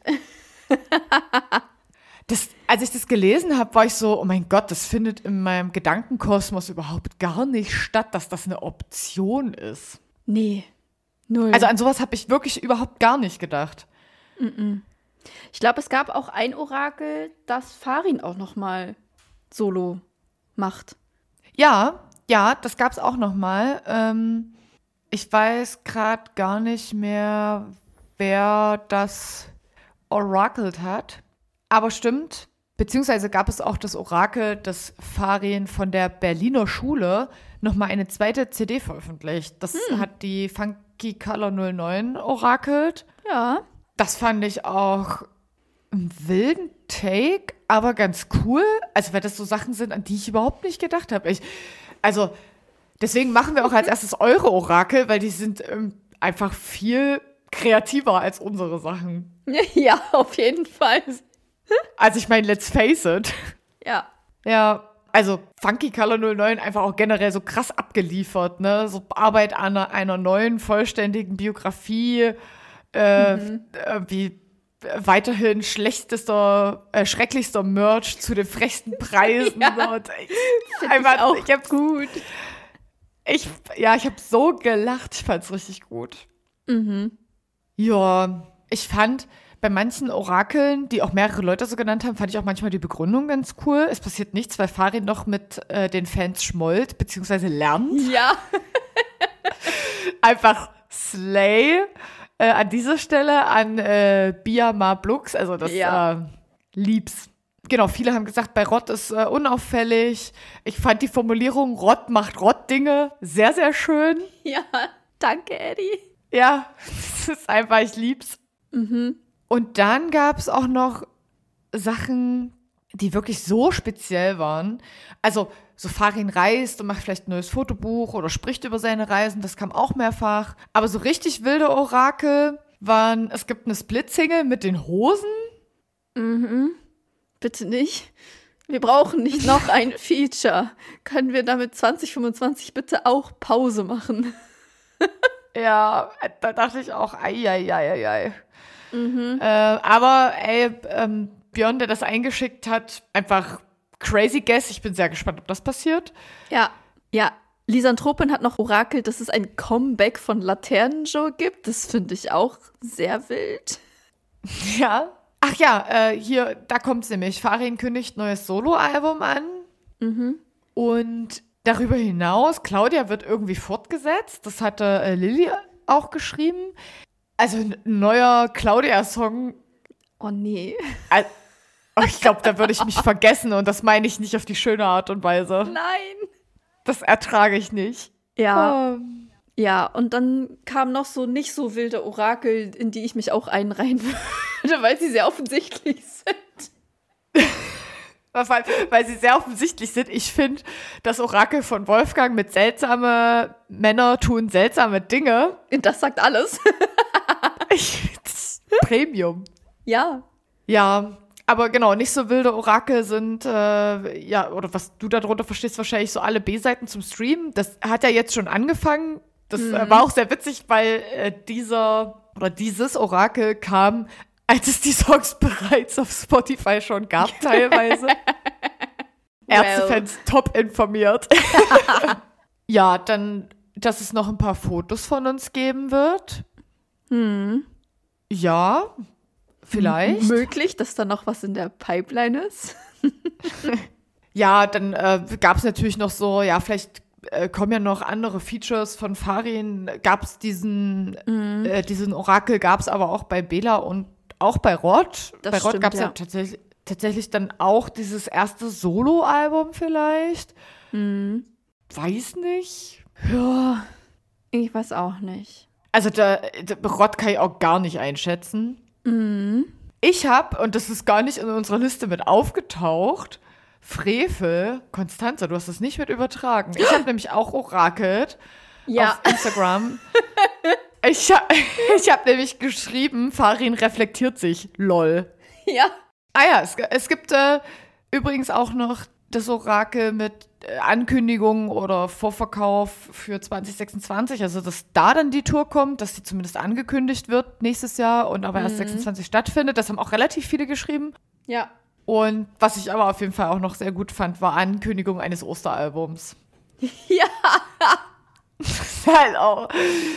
Das, als ich das gelesen habe, war ich so, oh mein Gott, das findet in meinem Gedankenkosmos überhaupt gar nicht statt, dass das eine Option ist. Nee, null. Also an sowas habe ich wirklich überhaupt gar nicht gedacht. Ich glaube, es gab auch ein Orakel, das Farin auch noch mal solo macht. Ja, ja, das gab es auch noch mal. Ähm, ich weiß gerade gar nicht mehr, wer das orakelt hat. Aber stimmt, beziehungsweise gab es auch das Orakel, dass Farin von der Berliner Schule noch mal eine zweite C D veröffentlicht. Das hm. hat die Funky Color null neun orakelt. Ja. Das fand ich auch einen wilden Take, aber ganz cool. Also, weil das so Sachen sind, an die ich überhaupt nicht gedacht habe. Ich, also, deswegen machen wir auch als erstes eure Orakel, weil die sind ähm, einfach viel kreativer als unsere Sachen. Ja, auf jeden Fall. Also, ich meine, let's face it. Ja. Ja, also Funky Color null neun einfach auch generell so krass abgeliefert, ne? So Arbeit an einer, einer neuen, vollständigen Biografie, äh, mhm. äh, wie weiterhin schlechtester, äh, schrecklichster Merch zu den frechsten Preisen. Ja, und ich, einfach, ich auch ich hab, gut. Ich, ja, ich habe so gelacht. Ich fand's richtig gut. Mhm. Ja, ich fand bei manchen Orakeln, die auch mehrere Leute so genannt haben, fand ich auch manchmal die Begründung ganz cool. Es passiert nichts, weil Farin noch mit äh, den Fans schmollt, beziehungsweise lernt. Ja. Einfach Slay. Äh, an dieser Stelle an äh, Bia Marblux, also das ja. äh, lieb's. Genau, viele haben gesagt, bei Rott ist äh, unauffällig. Ich fand die Formulierung Rott macht Rott-Dinge sehr, sehr schön. Ja, danke, Eddie. Ja, das ist einfach, ich lieb's. Mhm. Und dann gab's auch noch Sachen, die wirklich so speziell waren. Also, so Farin reist und macht vielleicht ein neues Fotobuch oder spricht über seine Reisen, das kam auch mehrfach. Aber so richtig wilde Orakel waren, es gibt eine Split-Single mit den Hosen. Mhm. Bitte nicht. Wir brauchen nicht noch ein Feature. Können wir damit zwanzig fünfundzwanzig bitte auch Pause machen? Ja, da dachte ich auch, ei, ei, ei, ei, ei. Mhm. Äh, aber, ey, ähm, Björn, der das eingeschickt hat, einfach crazy guess. Ich bin sehr gespannt, ob das passiert. Ja, ja. Lisantropin hat noch orakelt, dass es ein Comeback von Laternenjoe gibt. Das finde ich auch sehr wild. Ja. Ach ja, äh, hier, da kommt's nämlich. Farin kündigt neues Soloalbum an. Mhm. Und darüber hinaus, Claudia wird irgendwie fortgesetzt. Das hatte äh, Lilly auch geschrieben. Also ein neuer Claudia-Song. Oh nee. Also, oh, ich glaube, da würde ich mich vergessen. Und das meine ich nicht auf die schöne Art und Weise. Nein. Das ertrage ich nicht. Ja. Oh. Ja, und dann kamen noch so nicht so wilde Orakel, in die ich mich auch einreihen würde, weil sie sehr offensichtlich sind. weil, weil sie sehr offensichtlich sind. Ich finde, das Orakel von Wolfgang mit seltsame Männer tun seltsame Dinge. Das sagt alles. ich, Premium. Ja. Ja, aber genau, nicht so wilde Orakel sind, äh, ja, oder was du darunter verstehst, wahrscheinlich so alle B-Seiten zum Streamen. Das hat ja jetzt schon angefangen. Das mhm. äh, war auch sehr witzig, weil äh, dieser oder dieses Orakel kam, als es die Songs bereits auf Spotify schon gab, teilweise. Well. Ärztefans top informiert. Ja, dann, dass es noch ein paar Fotos von uns geben wird. Hm. Ja, vielleicht. M- möglich, dass da noch was in der Pipeline ist. Ja, dann äh, gab es natürlich noch so, ja, vielleicht äh, kommen ja noch andere Features von Farin. Gab es diesen, mhm. äh, diesen Orakel, gab es aber auch bei Bela und auch bei Rott. Das bei Rott gab es ja, ja tatsächlich, tatsächlich dann auch dieses erste Solo-Album vielleicht. Mhm. Weiß nicht. Ja, ich weiß auch nicht. Also der, der Rott kann ich auch gar nicht einschätzen. Mhm. Ich habe, und das ist gar nicht in unserer Liste mit aufgetaucht, Frevel, Konstanze, du hast das nicht mit übertragen. Ich habe nämlich auch orakelt Ja. auf Instagram. Ich habe ich hab nämlich geschrieben, Farin reflektiert sich, lol. Ja. Ah ja, es, es gibt äh, übrigens auch noch das Orakel mit äh, Ankündigungen oder Vorverkauf für zwanzig sechsundzwanzig, also dass da dann die Tour kommt, dass die zumindest angekündigt wird nächstes Jahr und aber erst Mhm. sechsundzwanzig stattfindet. Das haben auch relativ viele geschrieben. Ja. Und was ich aber auf jeden Fall auch noch sehr gut fand, war Ankündigung eines Osteralbums. Ja. Das ist halt auch.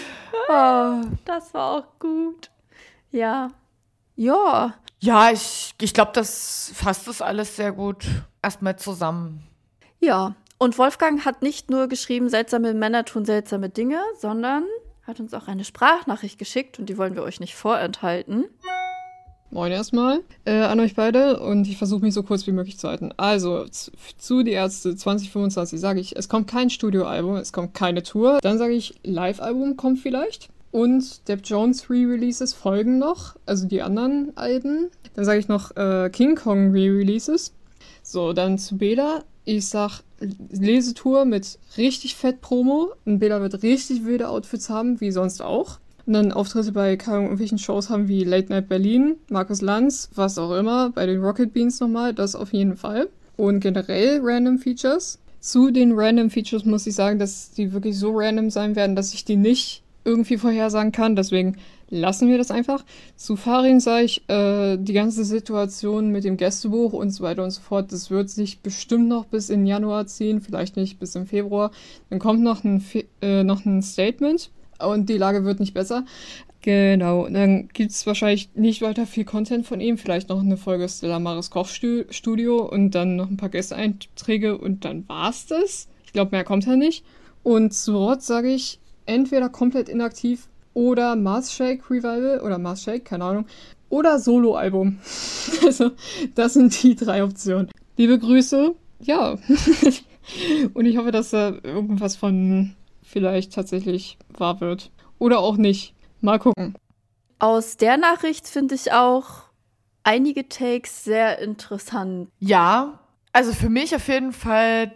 Oh, das war auch gut. Ja. Ja. Ja, ich, ich glaube, das fasst das alles sehr gut erstmal zusammen. Ja. Und Wolfgang hat nicht nur geschrieben, seltsame Männer tun seltsame Dinge, sondern hat uns auch eine Sprachnachricht geschickt und die wollen wir euch nicht vorenthalten. Moin erstmal äh, an euch beide und ich versuche mich so kurz wie möglich zu halten. Also, z- zu Die Ärzte zwanzig fünfundzwanzig sage ich, es kommt kein Studioalbum, es kommt keine Tour. Dann sage ich, Live-Album kommt vielleicht. Und Depp Jones Re-Releases folgen noch, also die anderen Alben. Dann sage ich noch äh, King Kong Re-Releases. So, dann zu Bela. Ich sag Lesetour mit richtig fett Promo. Und Bela wird richtig wilde Outfits haben, wie sonst auch. Und dann Auftritte bei keine Ahnung, irgendwelchen Shows haben wie Late Night Berlin, Markus Lanz, was auch immer, bei den Rocket Beans nochmal, das auf jeden Fall. Und generell Random Features. Zu den Random Features muss ich sagen, dass die wirklich so random sein werden, dass ich die nicht irgendwie vorhersagen kann. Deswegen lassen wir das einfach. Zu Farin sage ich, äh, die ganze Situation mit dem Gästebuch und so weiter und so fort, das wird sich bestimmt noch bis in Januar ziehen, vielleicht nicht bis im Februar. Dann kommt noch ein, Fe- äh, noch ein Statement. Und die Lage wird nicht besser. Genau, und dann gibt es wahrscheinlich nicht weiter viel Content von ihm. Vielleicht noch eine Folge Stella Maris Kochstudio und dann noch ein paar Gästeeinträge und dann war's das. Ich glaube, mehr kommt ja nicht. Und zu Rott sage ich, entweder komplett inaktiv oder Mars Shake Revival oder Mars Shake, keine Ahnung. Oder Soloalbum. Also, das sind die drei Optionen. Liebe Grüße, ja. Und ich hoffe, dass da irgendwas von vielleicht tatsächlich wahr wird. Oder auch nicht. Mal gucken. Aus der Nachricht finde ich auch einige Takes sehr interessant. Ja, also für mich auf jeden Fall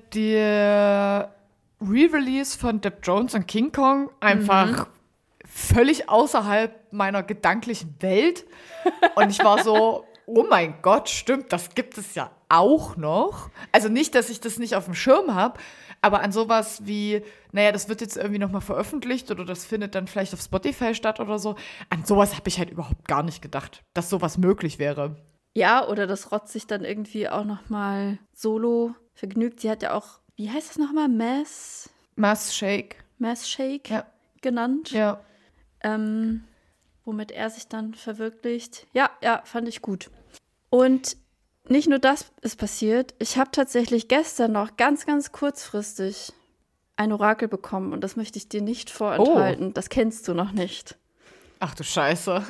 der Re-Release von Depp Jones und King Kong einfach völlig außerhalb meiner gedanklichen Welt. Und ich war so, oh mein Gott, stimmt, das gibt es ja auch noch. Also nicht, dass ich das nicht auf dem Schirm habe, aber an sowas wie, naja, das wird jetzt irgendwie nochmal veröffentlicht oder das findet dann vielleicht auf Spotify statt oder so. An sowas habe ich halt überhaupt gar nicht gedacht, dass sowas möglich wäre. Ja, oder dass Rott sich dann irgendwie auch noch mal solo vergnügt. Sie hat ja auch, wie heißt das nochmal, Mass, Mass Shake. Mass Shake Ja. genannt. Ja. Ähm, womit er sich dann verwirklicht. Ja, ja, fand ich gut. Und nicht nur das ist passiert, ich habe tatsächlich gestern noch ganz, ganz kurzfristig ein Orakel bekommen und das möchte ich dir nicht vorenthalten. Oh. Das kennst du noch nicht. Ach du Scheiße.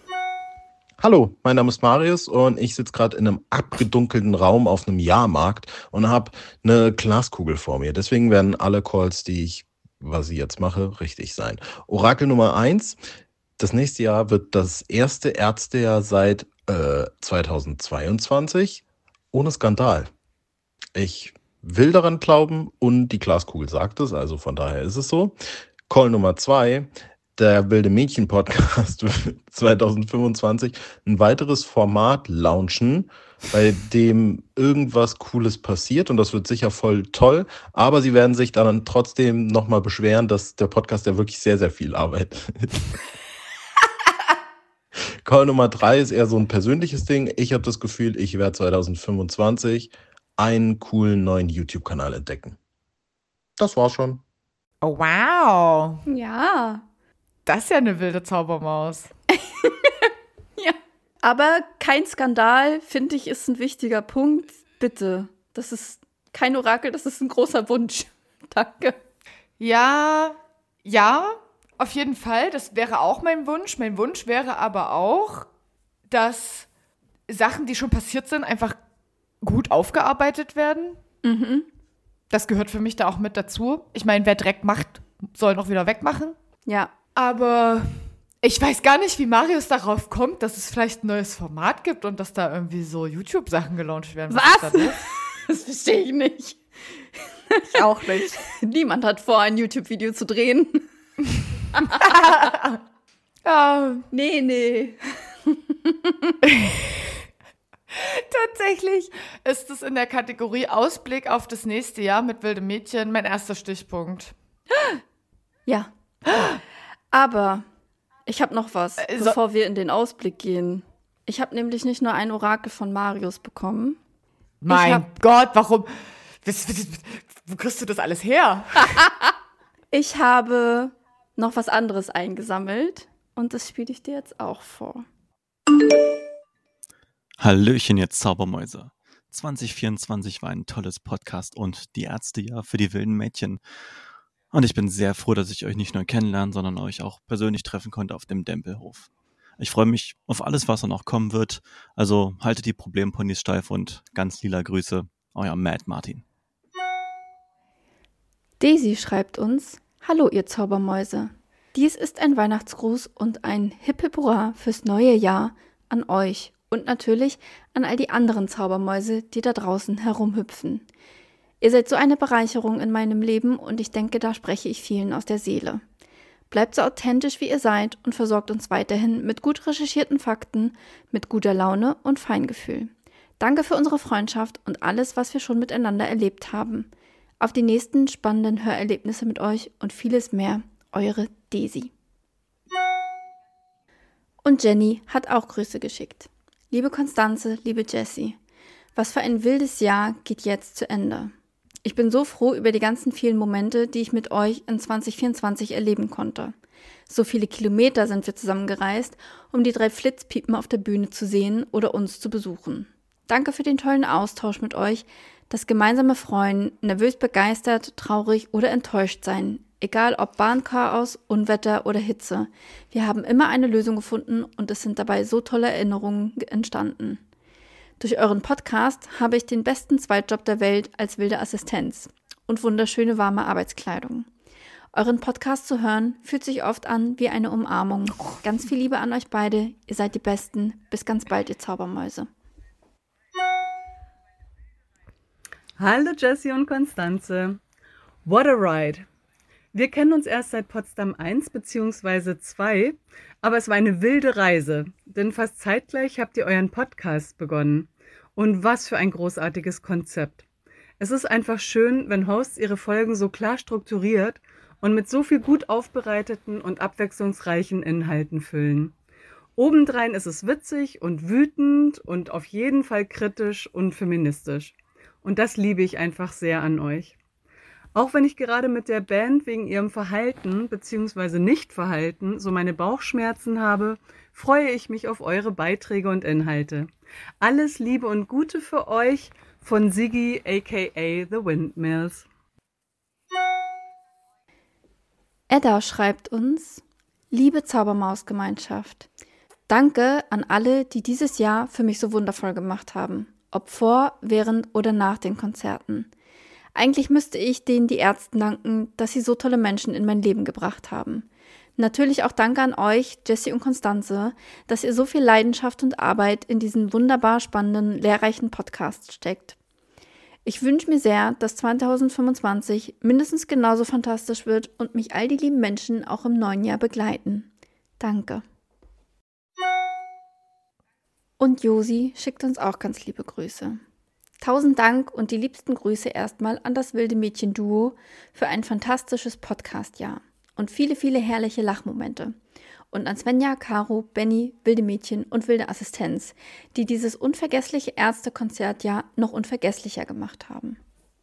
Hallo, mein Name ist Marius und ich sitze gerade in einem abgedunkelten Raum auf einem Jahrmarkt und habe eine Glaskugel vor mir. Deswegen werden alle Calls, die ich, was ich jetzt mache, richtig sein. Orakel Nummer eins. Das nächste Jahr wird das erste Ärztejahr seit äh, zweitausendzweiundzwanzig ohne Skandal. Ich will daran glauben und die Glaskugel sagt es, also von daher ist es so. Call Nummer zwei. Der Wilde Mädchen Podcast zwanzig fünfundzwanzig ein weiteres Format launchen, bei dem irgendwas Cooles passiert und das wird sicher voll toll, aber sie werden sich dann trotzdem nochmal beschweren, dass der Podcast ja wirklich sehr, sehr viel Arbeit ist. Call Nummer drei ist eher so ein persönliches Ding. Ich habe das Gefühl, ich werde zwanzig fünfundzwanzig einen coolen neuen YouTube-Kanal entdecken. Das war's schon. Oh, wow. Ja. Das ist ja eine wilde Zaubermaus. Ja. Aber kein Skandal, finde ich, ist ein wichtiger Punkt. Bitte. Das ist kein Orakel, das ist ein großer Wunsch. Danke. Ja, ja, auf jeden Fall. Das wäre auch mein Wunsch. Mein Wunsch wäre aber auch, dass Sachen, die schon passiert sind, einfach gut aufgearbeitet werden. Mhm. Das gehört für mich da auch mit dazu. Ich meine, wer Dreck macht, soll noch wieder wegmachen. Ja. Aber ich weiß gar nicht, wie Marius darauf kommt, dass es vielleicht ein neues Format gibt und dass da irgendwie so YouTube-Sachen gelauncht werden. Was? ist das? Das verstehe ich nicht. Ich auch nicht. Niemand hat vor, ein YouTube-Video zu drehen. Ja, Nee, nee. tatsächlich ist es in der Kategorie Ausblick auf das nächste Jahr mit Wilde Mädchen mein erster Stichpunkt. Ja. Aber ich habe noch was, Also- bevor wir in den Ausblick gehen. Ich habe nämlich nicht nur ein Orakel von Marius bekommen. Mein hab- Gott, warum? Was- was- Wo kriegst du das alles her? Ich habe noch was anderes eingesammelt und das spiele ich dir jetzt auch vor. Hallöchen, jetzt Zaubermäuse. zwanzig vierundzwanzig war ein tolles Podcast- und die Ärztejahr für die wilden Mädchen. Und ich bin sehr froh, dass ich euch nicht nur kennenlernen, sondern euch auch persönlich treffen konnte auf dem Dempelhof. Ich freue mich auf alles, was noch kommen wird. Also haltet die Problemponys steif und ganz lila Grüße, euer Mad Martin. Daisy schreibt uns: Hallo, ihr Zaubermäuse. Dies ist ein Weihnachtsgruß und ein Hip Hip Hurra fürs neue Jahr an euch und natürlich an all die anderen Zaubermäuse, die da draußen herumhüpfen. Ihr seid so eine Bereicherung in meinem Leben und ich denke, da spreche ich vielen aus der Seele. Bleibt so authentisch, wie ihr seid und versorgt uns weiterhin mit gut recherchierten Fakten, mit guter Laune und Feingefühl. Danke für unsere Freundschaft und alles, was wir schon miteinander erlebt haben. Auf die nächsten spannenden Hörerlebnisse mit euch und vieles mehr. Eure Daisy. Und Jenny hat auch Grüße geschickt. Liebe Konstanze, liebe Jessie, was für ein wildes Jahr geht jetzt zu Ende. Ich bin so froh über die ganzen vielen Momente, die ich mit euch in zwanzig vierundzwanzig erleben konnte. So viele Kilometer sind wir zusammengereist, um die drei Flitzpiepen auf der Bühne zu sehen oder uns zu besuchen. Danke für den tollen Austausch mit euch, das gemeinsame Freuen, nervös begeistert, traurig oder enttäuscht sein, egal ob Bahnchaos, Unwetter oder Hitze. Wir haben immer eine Lösung gefunden und es sind dabei so tolle Erinnerungen entstanden. Durch euren Podcast habe ich den besten Zweitjob der Welt als wilde Assistenz und wunderschöne warme Arbeitskleidung. Euren Podcast zu hören, fühlt sich oft an wie eine Umarmung. Ganz viel Liebe an euch beide, ihr seid die Besten. Bis ganz bald, ihr Zaubermäuse. Hallo Jessie und Konstanze. What a ride. Wir kennen uns erst seit Potsdam eins bzw. zwei, aber es war eine wilde Reise, denn fast zeitgleich habt ihr euren Podcast begonnen. Und was für ein großartiges Konzept. Es ist einfach schön, wenn Hosts ihre Folgen so klar strukturiert und mit so viel gut aufbereiteten und abwechslungsreichen Inhalten füllen. Obendrein ist es witzig und wütend und auf jeden Fall kritisch und feministisch. Und das liebe ich einfach sehr an euch. Auch wenn ich gerade mit der Band wegen ihrem Verhalten bzw. Nichtverhalten so meine Bauchschmerzen habe, freue ich mich auf eure Beiträge und Inhalte. Alles Liebe und Gute für euch von Siggi aka The Windmills. Edda schreibt uns: Liebe Zaubermausgemeinschaft, danke an alle, die dieses Jahr für mich so wundervoll gemacht haben, ob vor, während oder nach den Konzerten. Eigentlich müsste ich denen die Ärzten danken, dass sie so tolle Menschen in mein Leben gebracht haben. Natürlich auch danke an euch, Jessie und Konstanze, dass ihr so viel Leidenschaft und Arbeit in diesen wunderbar spannenden, lehrreichen Podcast steckt. Ich wünsche mir sehr, dass zwanzig fünfundzwanzig mindestens genauso fantastisch wird und mich all die lieben Menschen auch im neuen Jahr begleiten. Danke. Und Josi schickt uns auch ganz liebe Grüße. Tausend Dank und die liebsten Grüße erstmal an das wilde Mädchen-Duo für ein fantastisches Podcast-Jahr und viele, viele herrliche Lachmomente. Und an Svenja, Caro, Benny, wilde Mädchen und wilde Assistenz, die dieses unvergessliche Ärzte-Konzertjahr noch unvergesslicher gemacht haben.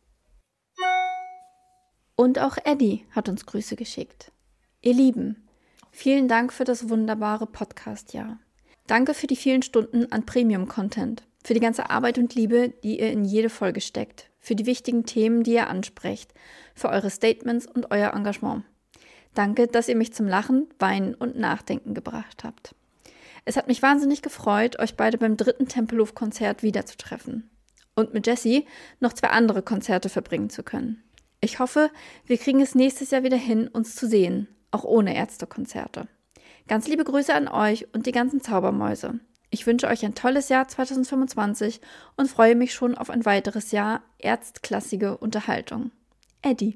Und auch Eddie hat uns Grüße geschickt. Ihr Lieben, vielen Dank für das wunderbare Podcast-Jahr. Danke für die vielen Stunden an Premium-Content, für die ganze Arbeit und Liebe, die ihr in jede Folge steckt, für die wichtigen Themen, die ihr ansprecht, für eure Statements und euer Engagement. Danke, dass ihr mich zum Lachen, Weinen und Nachdenken gebracht habt. Es hat mich wahnsinnig gefreut, euch beide beim dritten Tempelhof-Konzert wiederzutreffen und mit Jessie noch zwei andere Konzerte verbringen zu können. Ich hoffe, wir kriegen es nächstes Jahr wieder hin, uns zu sehen, auch ohne Ärztekonzerte. Ganz liebe Grüße an euch und die ganzen Zaubermäuse. Ich wünsche euch ein tolles Jahr zwanzig fünfundzwanzig und freue mich schon auf ein weiteres Jahr erzklassige Unterhaltung. Eddie.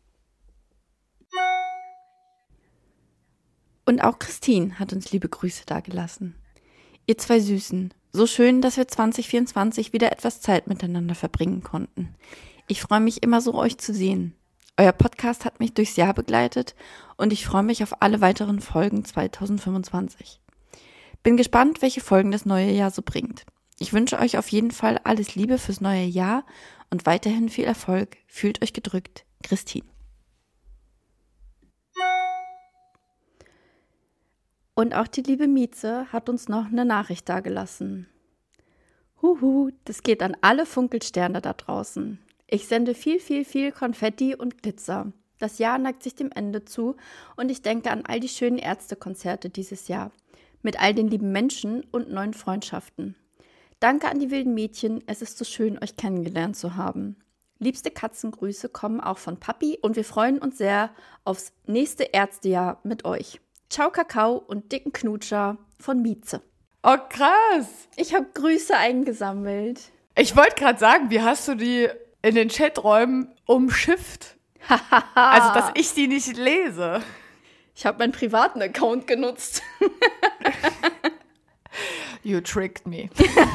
Und auch Christine hat uns liebe Grüße dagelassen. Ihr zwei Süßen, so schön, dass wir zwanzig vierundzwanzig wieder etwas Zeit miteinander verbringen konnten. Ich freue mich immer so, euch zu sehen. Euer Podcast hat mich durchs Jahr begleitet und ich freue mich auf alle weiteren Folgen zwanzig fünfundzwanzig. Bin gespannt, welche Folgen das neue Jahr so bringt. Ich wünsche euch auf jeden Fall alles Liebe fürs neue Jahr und weiterhin viel Erfolg. Fühlt euch gedrückt, Christine. Und auch die liebe Mieze hat uns noch eine Nachricht dagelassen. Huhu, das geht an alle Funkelsterne da draußen. Ich sende viel, viel, viel Konfetti und Glitzer. Das Jahr neigt sich dem Ende zu und ich denke an all die schönen Ärztekonzerte dieses Jahr. Mit all den lieben Menschen und neuen Freundschaften. Danke an die wilden Mädchen, es ist so schön, euch kennengelernt zu haben. Liebste Katzengrüße kommen auch von Papi und wir freuen uns sehr aufs nächste Ärztejahr mit euch. Ciao Kakao und dicken Knutscher von Mieze. Oh, krass. Ich habe Grüße eingesammelt. Ich wollte gerade sagen, wie hast du die in den Chaträumen umschifft? Also, dass ich die nicht lese. Ich habe meinen privaten Account genutzt. You tricked me.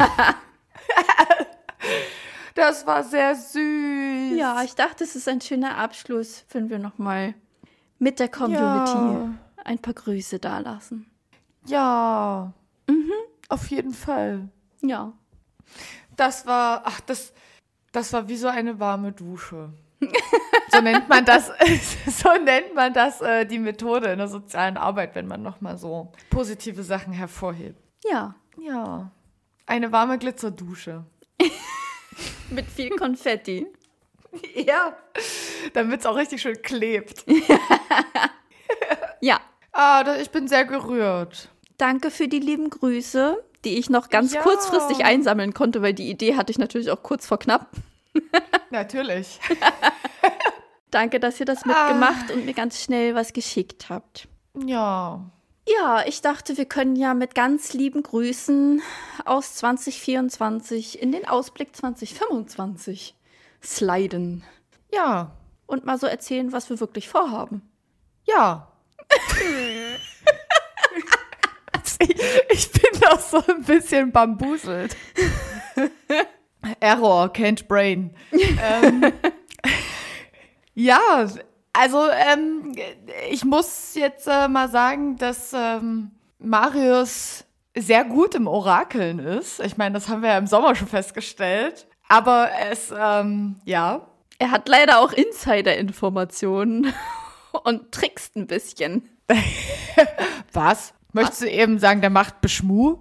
Das war sehr süß. Ja, ich dachte, es ist ein schöner Abschluss, wenn wir nochmal mit der Community Ja. ein paar Grüße dalassen. Ja, mhm, auf jeden Fall. Ja. Das war, ach, das, das war wie so eine warme Dusche. So nennt man das, so nennt man das äh, die Methode in der sozialen Arbeit, wenn man nochmal so positive Sachen hervorhebt. Ja. Ja, eine warme Glitzerdusche. Mit viel Konfetti. Ja, damit es auch richtig schön klebt. Ja. Ah, da, ich bin sehr gerührt. Danke für die lieben Grüße, die ich noch ganz Ja. kurzfristig einsammeln konnte, weil die Idee hatte ich natürlich auch kurz vor knapp. Natürlich. Danke, dass ihr das mitgemacht und mir ganz schnell was geschickt habt. Ja. Ja, ich dachte, wir können ja mit ganz lieben Grüßen aus zwanzig vierundzwanzig in den Ausblick zwanzig fünfundzwanzig sliden Ja. und mal so erzählen, was wir wirklich vorhaben. Ja. ich, ich bin doch so ein bisschen bambuselt. Error, can't brain. ähm, ja, also ähm, ich muss jetzt äh, mal sagen, dass ähm, Marius sehr gut im Orakeln ist. Ich meine, das haben wir ja im Sommer schon festgestellt. Aber es, ähm, ja. Er hat leider auch Insider-Informationen und trickst ein bisschen. Was? Möchtest du eben sagen, der macht Beschmu?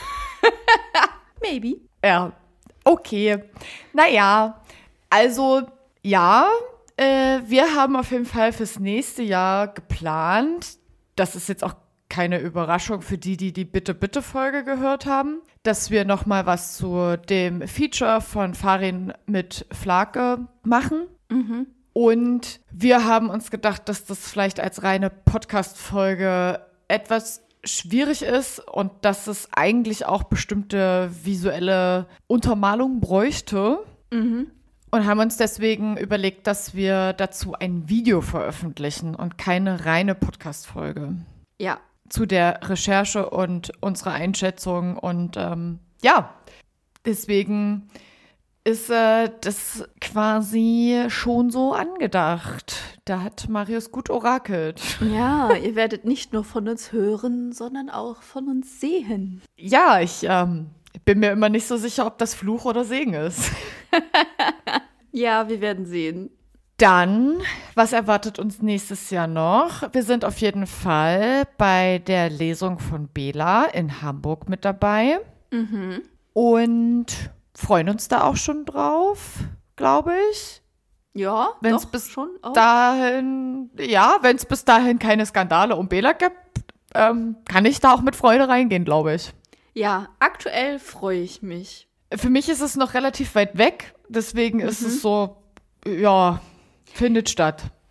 Maybe. Ja, okay. Naja, also ja, äh, wir haben auf jeden Fall fürs nächste Jahr geplant. Das ist jetzt auch keine Überraschung für die, die die Bitte-Bitte-Folge gehört haben, dass wir noch mal was zu dem Feature von Farin mit Flake machen. Mhm. Und wir haben uns gedacht, dass das vielleicht als reine Podcast-Folge etwas schwierig ist und dass es eigentlich auch bestimmte visuelle Untermalung bräuchte. Mhm. Und haben uns deswegen überlegt, dass wir dazu ein Video veröffentlichen und keine reine Podcast-Folge. Ja. Zu der Recherche und unserer Einschätzung. Und ähm, ja, deswegen ist äh, das quasi schon so angedacht. Da hat Marius gut orakelt. Ja, ihr werdet nicht nur von uns hören, sondern auch von uns sehen. Ja, ich ähm, bin mir immer nicht so sicher, ob das Fluch oder Segen ist. Ja, wir werden sehen. Dann, was erwartet uns nächstes Jahr noch? Wir sind auf jeden Fall bei der Lesung von Bela in Hamburg mit dabei. Mhm. Und freuen uns da auch schon drauf, glaube ich. Ja, Wenn es doch, bis schon auch. dahin, ja, wenn es bis dahin keine Skandale um Bela gibt, ähm, kann ich da auch mit Freude reingehen, glaube ich. Ja, aktuell freue ich mich. Für mich ist es noch relativ weit weg, deswegen ist Mhm. es so, ja, findet statt.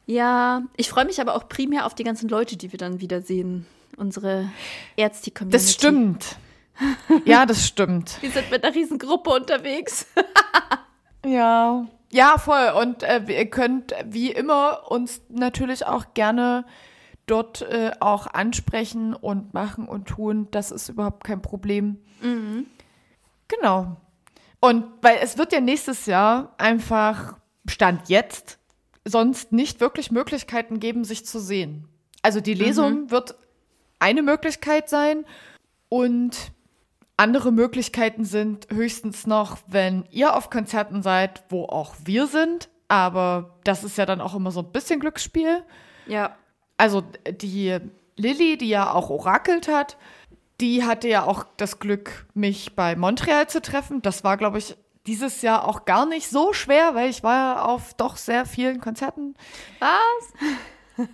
Ja, ich freue mich aber auch primär auf die ganzen Leute, die wir dann wiedersehen. Unsere Ärzte-Community. Das stimmt. Ja, das stimmt. Wir sind mit einer riesen Gruppe unterwegs. Ja. Ja, voll. Und äh, ihr könnt wie immer uns natürlich auch gerne dort äh, auch ansprechen und machen und tun. Das ist überhaupt kein Problem. Mhm. Genau. Und weil es wird ja nächstes Jahr einfach, Stand jetzt, sonst nicht wirklich Möglichkeiten geben, sich zu sehen. Also die Lesung Mhm. wird eine Möglichkeit sein und andere Möglichkeiten sind höchstens noch, wenn ihr auf Konzerten seid, wo auch wir sind. Aber das ist ja dann auch immer so ein bisschen Glücksspiel. Ja. Also die Lilly, die ja auch orakelt hat, die hatte ja auch das Glück, mich bei Montreal zu treffen. Das war, glaube ich, dieses Jahr auch gar nicht so schwer, weil ich war ja auf doch sehr vielen Konzerten. Was?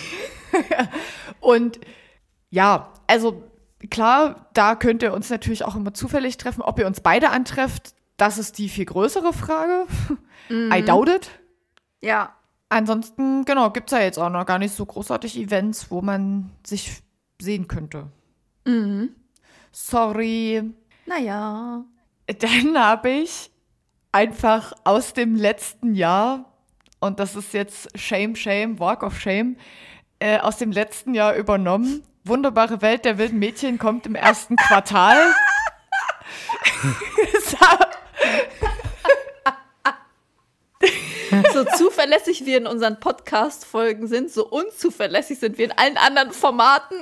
Und ja, also klar, da könnt ihr uns natürlich auch immer zufällig treffen. Ob ihr uns beide antrefft, das ist die viel größere Frage. I doubt it. Ja. Ansonsten, genau, gibt es ja jetzt auch noch gar nicht so großartig Events, wo man sich sehen könnte. Mhm. Sorry. Naja. Dann habe ich einfach aus dem letzten Jahr, und das ist jetzt Shame, Shame, Walk of Shame, äh, aus dem letzten Jahr übernommen. Wunderbare Welt der wilden Mädchen kommt im ersten Quartal. So zuverlässig wir in unseren Podcast-Folgen sind, so unzuverlässig sind wir in allen anderen Formaten.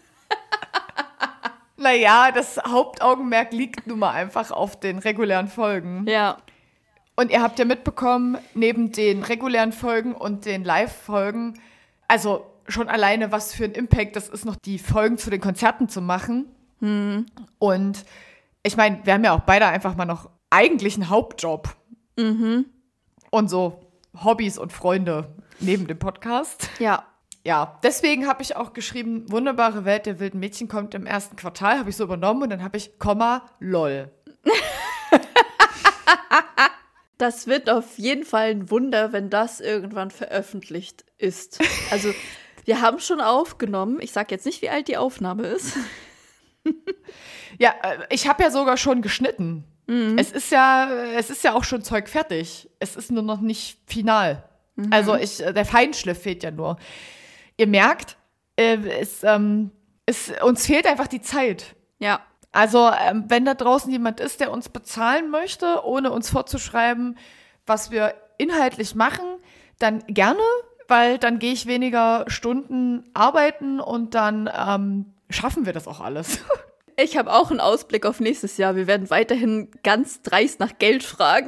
Naja, das Hauptaugenmerk liegt nun mal einfach auf den regulären Folgen. Ja. Und ihr habt ja mitbekommen, neben den regulären Folgen und den Live-Folgen, also schon alleine, was für ein Impact das ist, noch die Folgen zu den Konzerten zu machen. Hm. Und ich meine, wir haben ja auch beide einfach mal noch eigentlich einen Hauptjob. Mhm. Und so Hobbys und Freunde neben dem Podcast. Ja. Ja, deswegen habe ich auch geschrieben, wunderbare Welt der wilden Mädchen kommt im ersten Quartal, habe ich so übernommen und dann habe ich Komma, lol. Das wird auf jeden Fall ein Wunder, wenn das irgendwann veröffentlicht ist. Also, wir haben schon aufgenommen. Ich sage jetzt nicht, wie alt die Aufnahme ist. Ja, äh, ich habe ja sogar schon geschnitten. Mhm. Es ist ja, es ist ja auch schon Zeug fertig. Es ist nur noch nicht final. Mhm. Also ich, äh, der Feinschliff fehlt ja nur. Ihr merkt, äh, es, ähm, es, uns fehlt einfach die Zeit. Ja. Also ähm, wenn da draußen jemand ist, der uns bezahlen möchte, ohne uns vorzuschreiben, was wir inhaltlich machen, dann gerne, weil dann gehe ich weniger Stunden arbeiten und dann ähm, schaffen wir das auch alles. Ich habe auch einen Ausblick auf nächstes Jahr. Wir werden weiterhin ganz dreist nach Geld fragen.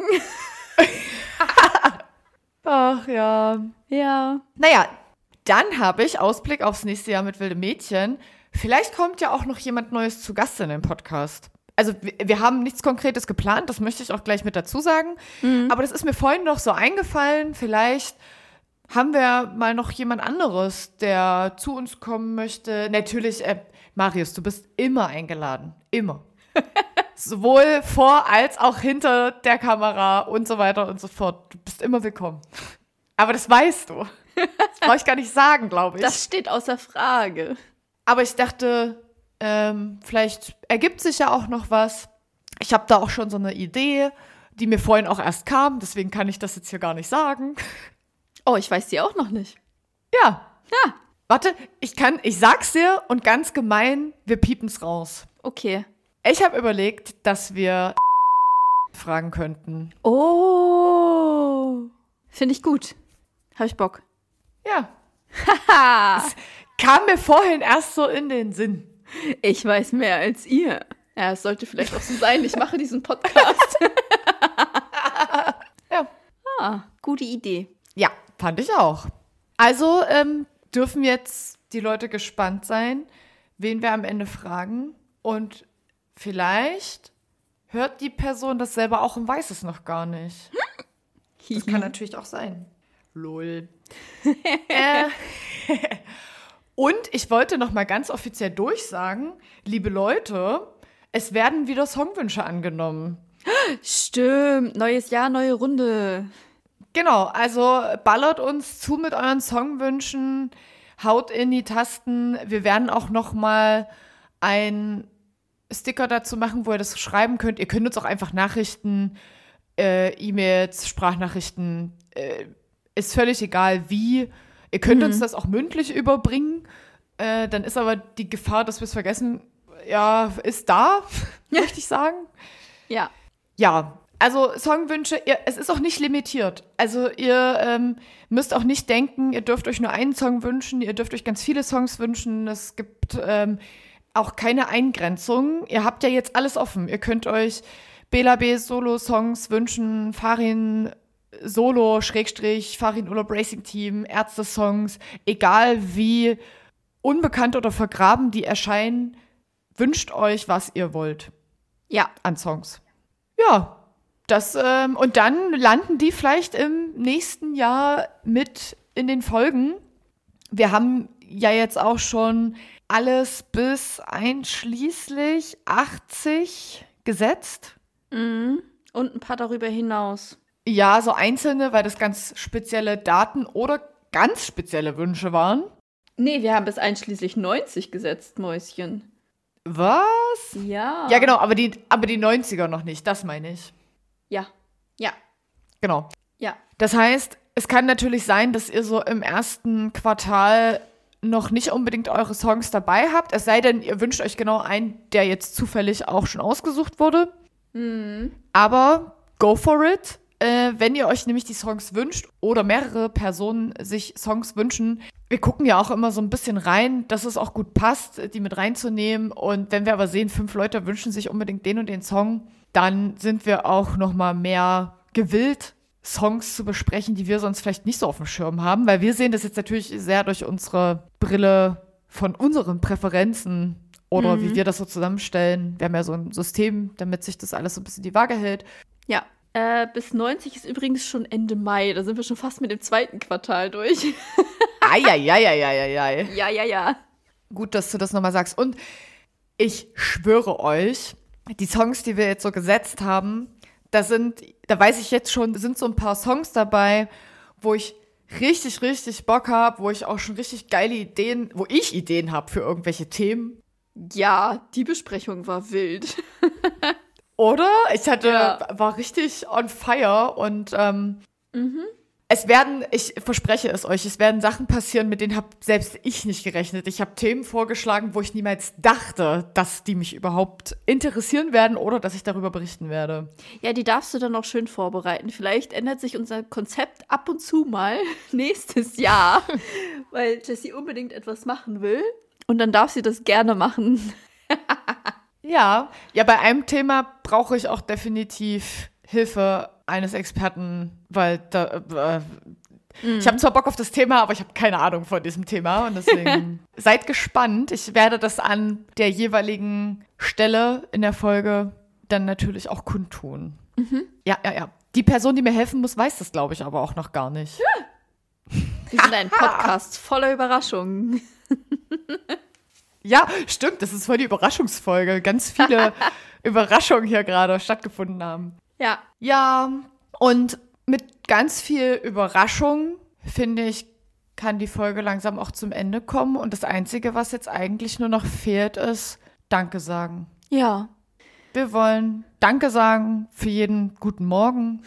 Ach ja. Ja. Naja, dann habe ich Ausblick aufs nächste Jahr mit Wilde Mädchen. Vielleicht kommt ja auch noch jemand Neues zu Gast in den Podcast. Also wir, wir haben nichts Konkretes geplant, das möchte ich auch gleich mit dazu sagen. Mhm. Aber das ist mir vorhin noch so eingefallen. Vielleicht haben wir mal noch jemand anderes, der zu uns kommen möchte. Natürlich, äh, Marius, du bist immer eingeladen. Immer. Sowohl vor als auch hinter der Kamera und so weiter und so fort. Du bist immer willkommen. Aber das weißt du. Das brauche ich gar nicht sagen, glaube ich. Das steht außer Frage. Aber ich dachte, ähm, vielleicht ergibt sich ja auch noch was. Ich habe da auch schon so eine Idee, die mir vorhin auch erst kam. Deswegen kann ich das jetzt hier gar nicht sagen. Oh, ich weiß die auch noch nicht. Ja. Ja. Warte, ich kann, ich sag's dir und ganz gemein, wir piepen's raus. Okay. Ich habe überlegt, dass wir fragen könnten. Oh. Finde ich gut. Habe ich Bock. Ja. Ha. Kam mir vorhin erst so in den Sinn. Ich weiß mehr als ihr. Ja, es sollte vielleicht auch so sein. Ich mache diesen Podcast. Ja. Ah, gute Idee. Ja, fand ich auch. Also ähm, dürfen jetzt die Leute gespannt sein, wen wir am Ende fragen. Und vielleicht hört die Person das selber auch und weiß es noch gar nicht. Das kann natürlich auch sein. Lol. äh, und ich wollte noch mal ganz offiziell durchsagen, liebe Leute, es werden wieder Songwünsche angenommen. Stimmt. Neues Jahr, neue Runde. Genau, also ballert uns zu mit euren Songwünschen, haut in die Tasten. Wir werden auch noch mal ein Sticker dazu machen, wo ihr das schreiben könnt. Ihr könnt uns auch einfach Nachrichten, äh, E-Mails, Sprachnachrichten, äh, ist völlig egal wie. Ihr könnt Mhm. uns das auch mündlich überbringen. Äh, dann ist aber die Gefahr, dass wir es vergessen, ja, ist da, möchte ich sagen. Ja. Ja, also Songwünsche, ihr, es ist auch nicht limitiert. Also ihr ähm, müsst auch nicht denken, ihr dürft euch nur einen Song wünschen, ihr dürft euch ganz viele Songs wünschen. Es gibt ähm, auch keine Eingrenzung. Ihr habt ja jetzt alles offen. Ihr könnt euch Bela B. Solo-Songs wünschen, Farin Solo, Schrägstrich, Farin Urlaub Racing Team, Ärzte-Songs, egal wie unbekannt oder vergraben die erscheinen, wünscht euch, was ihr wollt Ja. an Songs. Ja, das, ähm, und dann landen die vielleicht im nächsten Jahr mit in den Folgen. Wir haben ja jetzt auch schon alles bis einschließlich achtzig gesetzt. Mhm. Und ein paar darüber hinaus. Ja, so einzelne, weil das ganz spezielle Daten oder ganz spezielle Wünsche waren. Nee, wir haben bis einschließlich neunzig gesetzt, Mäuschen. Was? Ja. Ja, genau, aber die, aber die neunziger noch nicht, das meine ich. Ja. Ja. Genau. Ja. Das heißt, es kann natürlich sein, dass ihr so im ersten Quartal noch nicht unbedingt eure Songs dabei habt, es sei denn, ihr wünscht euch genau einen, der jetzt zufällig auch schon ausgesucht wurde. Mhm. Aber go for it. Äh, wenn ihr euch nämlich die Songs wünscht oder mehrere Personen sich Songs wünschen, wir gucken ja auch immer so ein bisschen rein, dass es auch gut passt, die mit reinzunehmen. Und wenn wir aber sehen, fünf Leute wünschen sich unbedingt den und den Song, dann sind wir auch noch mal mehr gewillt, Songs zu besprechen, die wir sonst vielleicht nicht so auf dem Schirm haben. Weil wir sehen das jetzt natürlich sehr durch unsere Brille von unseren Präferenzen oder Mhm. wie wir das so zusammenstellen. Wir haben ja so ein System, damit sich das alles so ein bisschen die Waage hält. Ja. Äh, bis neunzig ist übrigens schon Ende Mai. Da sind wir schon fast mit dem zweiten Quartal durch. Eieieiei. Ja, ja, ja. Gut, dass du das nochmal sagst. Und ich schwöre euch, die Songs, die wir jetzt so gesetzt haben, da sind, da weiß ich jetzt schon, sind so ein paar Songs dabei, wo ich richtig, richtig Bock habe, wo ich auch schon richtig geile Ideen, wo ich Ideen habe für irgendwelche Themen. Ja, die Besprechung war wild. Oder? Ich hatte, Ja. war richtig on fire und ähm, Mhm. es werden, ich verspreche es euch, es werden Sachen passieren, mit denen habe selbst ich nicht gerechnet. Ich habe Themen vorgeschlagen, wo ich niemals dachte, dass die mich überhaupt interessieren werden oder dass ich darüber berichten werde. Ja, die darfst du dann auch schön vorbereiten. Vielleicht ändert sich unser Konzept ab und zu mal nächstes Jahr, weil Jessie unbedingt etwas machen will. Und dann darf sie das gerne machen. Ja, ja, bei einem Thema brauche ich auch definitiv Hilfe eines Experten, weil da, äh, ich habe zwar Bock auf das Thema, aber ich habe keine Ahnung von diesem Thema und deswegen seid gespannt. Ich werde das an der jeweiligen Stelle in der Folge dann natürlich auch kundtun. Ja, ja, ja. Die Person, die mir helfen muss, weiß das, glaube ich, aber auch noch gar nicht. Wir sind ein Podcast voller Überraschungen. Ja, stimmt, das ist voll die Überraschungsfolge. Ganz viele Überraschungen hier gerade stattgefunden haben. Ja. Ja, und mit ganz viel Überraschung, finde ich, kann die Folge langsam auch zum Ende kommen. Und das Einzige, was jetzt eigentlich nur noch fehlt, ist Danke sagen. Ja. Wir wollen Danke sagen für jeden guten Morgen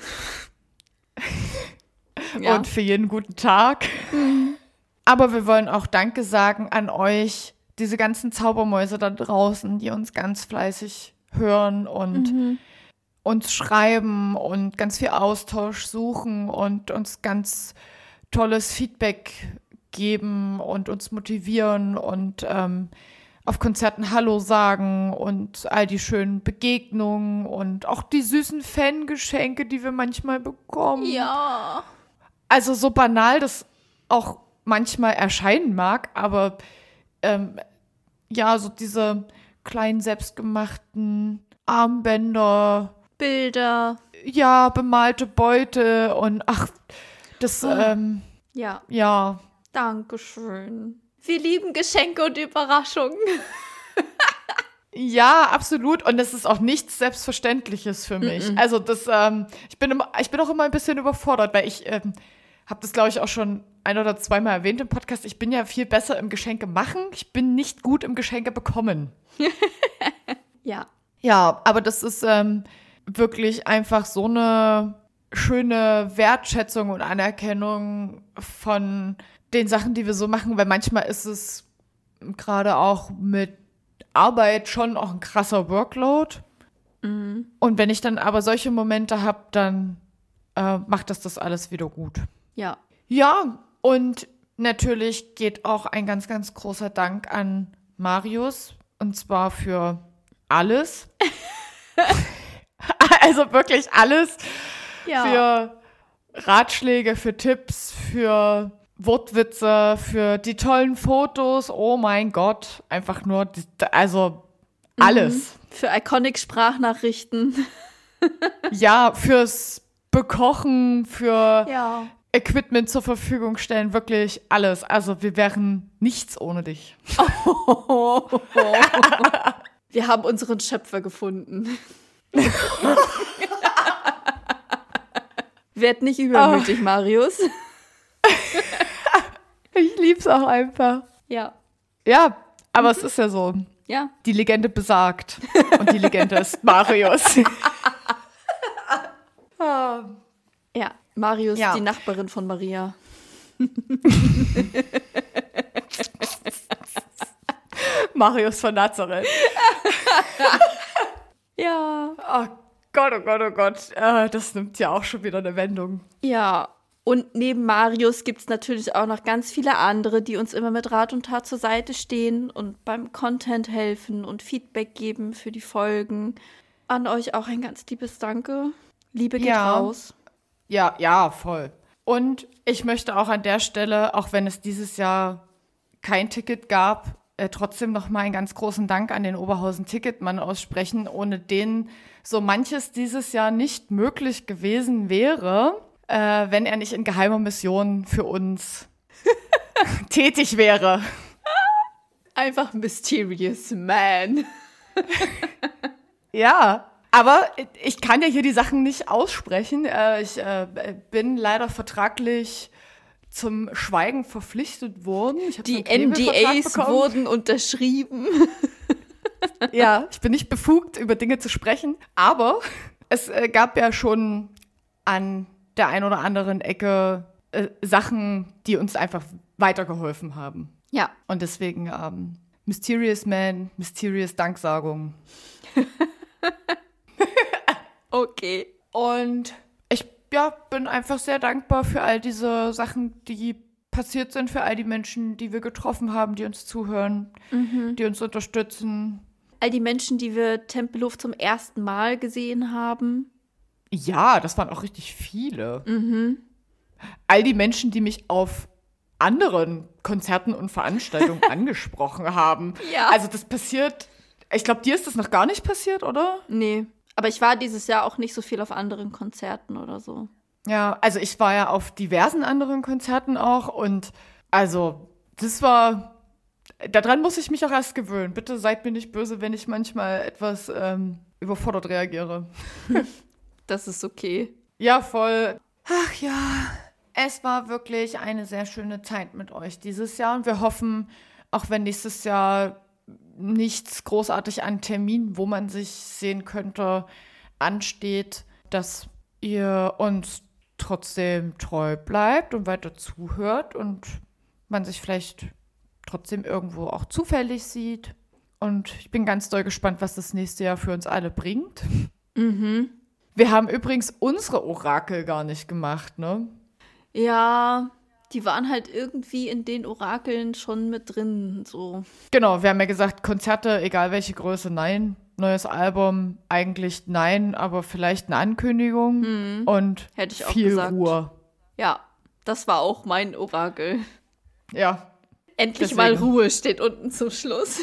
Ja. und für jeden guten Tag. Aber wir wollen auch Danke sagen an euch, diese ganzen Zaubermäuse da draußen, die uns ganz fleißig hören und Mhm. uns schreiben und ganz viel Austausch suchen und uns ganz tolles Feedback geben und uns motivieren und ähm, auf Konzerten Hallo sagen und all die schönen Begegnungen und auch die süßen Fangeschenke, die wir manchmal bekommen. Ja. Also so banal das auch manchmal erscheinen mag, aber ähm, ja, so diese kleinen selbstgemachten Armbänder, Bilder. ja, bemalte Beute und ach, das, Oh. ähm, Ja. ja. Dankeschön. Wir lieben Geschenke und Überraschungen. Ja, absolut. Und das ist auch nichts Selbstverständliches für mich. Mm-mm. Also das, ähm, ich bin immer, ich bin auch immer ein bisschen überfordert, weil ich ähm, habe das, glaube ich, auch schon ein oder zweimal erwähnt im Podcast. Ich bin ja viel besser im Geschenke machen. Ich bin nicht gut im Geschenke bekommen. Ja. Ja, aber das ist ähm, wirklich einfach so eine schöne Wertschätzung und Anerkennung von den Sachen, die wir so machen, weil manchmal ist es gerade auch mit Arbeit schon auch ein krasser Workload. Mhm. Und wenn ich dann aber solche Momente habe, dann äh, macht das das alles wieder gut. Ja. Ja, und natürlich geht auch ein ganz, ganz großer Dank an Marius, und zwar für alles. Also wirklich alles. Ja. Für Ratschläge, für Tipps, für Wortwitze, für die tollen Fotos. Oh mein Gott, einfach nur, die, also alles. Mhm. Für Iconic-Sprachnachrichten. Ja, fürs Bekochen, für Ja. Equipment zur Verfügung stellen, wirklich alles. Also wir wären nichts ohne dich. Wir haben unseren Schöpfer gefunden. Werd nicht übermütig, Marius. Ich lieb's auch einfach. Ja. Ja, aber es ist ja so. Ja. Die Legende besagt. Und die Legende ist Marius. Ah. Ja. Marius, Ja. die Nachbarin von Maria. Marius von Nazareth. Ja. Oh Gott, oh Gott, oh Gott. Äh, das nimmt ja auch schon wieder eine Wendung. Ja. Und neben Marius gibt es natürlich auch noch ganz viele andere, die uns immer mit Rat und Tat zur Seite stehen und beim Content helfen und Feedback geben für die Folgen. An euch auch ein ganz liebes Danke. Liebe geht Ja. raus. Ja, ja, voll. Und ich möchte auch an der Stelle, auch wenn es dieses Jahr kein Ticket gab, äh, trotzdem noch mal einen ganz großen Dank an den Oberhausen-Ticketmann aussprechen, ohne den so manches dieses Jahr nicht möglich gewesen wäre, äh, wenn er nicht in geheimer Mission für uns tätig wäre. Einfach Mysterious Man. Ja, aber ich kann ja hier die Sachen nicht aussprechen. Äh, ich äh, bin leider vertraglich zum Schweigen verpflichtet worden. Ich hab so Die einen N D Knebelvertrag As bekommen. wurden unterschrieben. Ja, ich bin nicht befugt, über Dinge zu sprechen. Aber es äh, gab ja schon an der einen oder anderen Ecke äh, Sachen, die uns einfach weitergeholfen haben. Ja. Und deswegen ähm, Mysterious Man, Mysterious Danksagung. Okay. Und ich ja, bin einfach sehr dankbar für all diese Sachen, die passiert sind, für all die Menschen, die wir getroffen haben, die uns zuhören, Mhm. die uns unterstützen. All die Menschen, die wir Tempelhof zum ersten Mal gesehen haben. Ja, das waren auch richtig viele. Mhm. All die Menschen, die mich auf anderen Konzerten und Veranstaltungen angesprochen haben. Ja. Also das passiert, ich glaube, dir ist das noch gar nicht passiert, oder? Nee. Aber ich war dieses Jahr auch nicht so viel auf anderen Konzerten oder so. Ja, also ich war ja auf diversen anderen Konzerten auch und also das war, daran muss ich mich auch erst gewöhnen. Bitte seid mir nicht böse, wenn ich manchmal etwas ähm, überfordert reagiere. Das ist okay. Ja, voll. Ach ja, es war wirklich eine sehr schöne Zeit mit euch dieses Jahr und wir hoffen, auch wenn nächstes Jahr nichts großartig an Terminen, wo man sich sehen könnte, ansteht, dass ihr uns trotzdem treu bleibt und weiter zuhört und man sich vielleicht trotzdem irgendwo auch zufällig sieht. Und ich bin ganz doll gespannt, was das nächste Jahr für uns alle bringt. Mhm. Wir haben übrigens unsere Orakel gar nicht gemacht, ne? Ja, die waren halt irgendwie in den Orakeln schon mit drin, so. Genau, wir haben ja gesagt, Konzerte, egal welche Größe, nein. Neues Album, eigentlich nein, aber vielleicht eine Ankündigung. Mhm. Und Hätte ich auch viel gesagt. Ruhe. Ja, das war auch mein Orakel. Ja, Endlich Deswegen. mal Ruhe steht unten zum Schluss.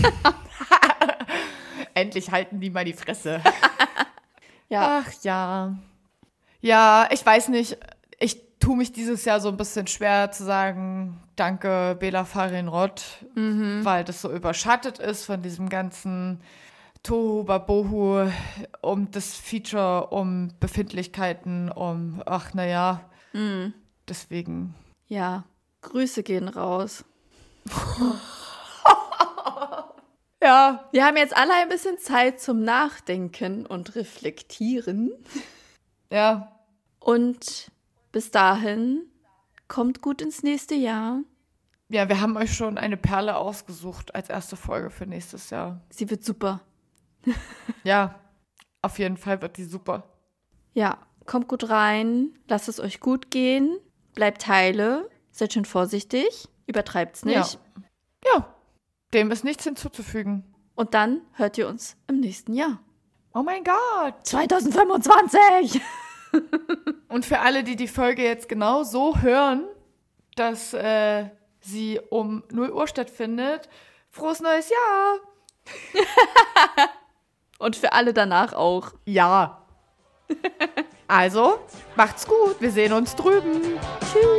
endlich halten die mal die Fresse. Ja. Ach ja. Ja, ich weiß nicht. Ich tue mich dieses Jahr so ein bisschen schwer zu sagen, danke Bela Farienrod, Mhm. weil das so überschattet ist von diesem ganzen Tohu Babohu um das Feature, um Befindlichkeiten, um, ach naja, Mhm. deswegen. Ja, Grüße gehen raus. Ja, Wir haben jetzt alle ein bisschen Zeit zum Nachdenken und Reflektieren. ja, Und bis dahin, kommt gut ins nächste Jahr. ja, wir haben euch schon eine Perle ausgesucht als erste Folge für nächstes Jahr. Sie wird super. Ja, auf jeden Fall wird die super. Ja, kommt gut rein, lasst es euch gut gehen, bleibt heile, seid schön vorsichtig, übertreibt's nicht. Ja. Ja, dem ist nichts hinzuzufügen. Und dann hört ihr uns im nächsten Jahr. Oh mein Gott. zwanzig fünfundzwanzig! Und für alle, die die Folge jetzt genau so hören, dass äh, sie um null Uhr stattfindet, frohes neues Jahr. Und für alle danach auch. Ja. Also, macht's gut. Wir sehen uns drüben. Tschüss!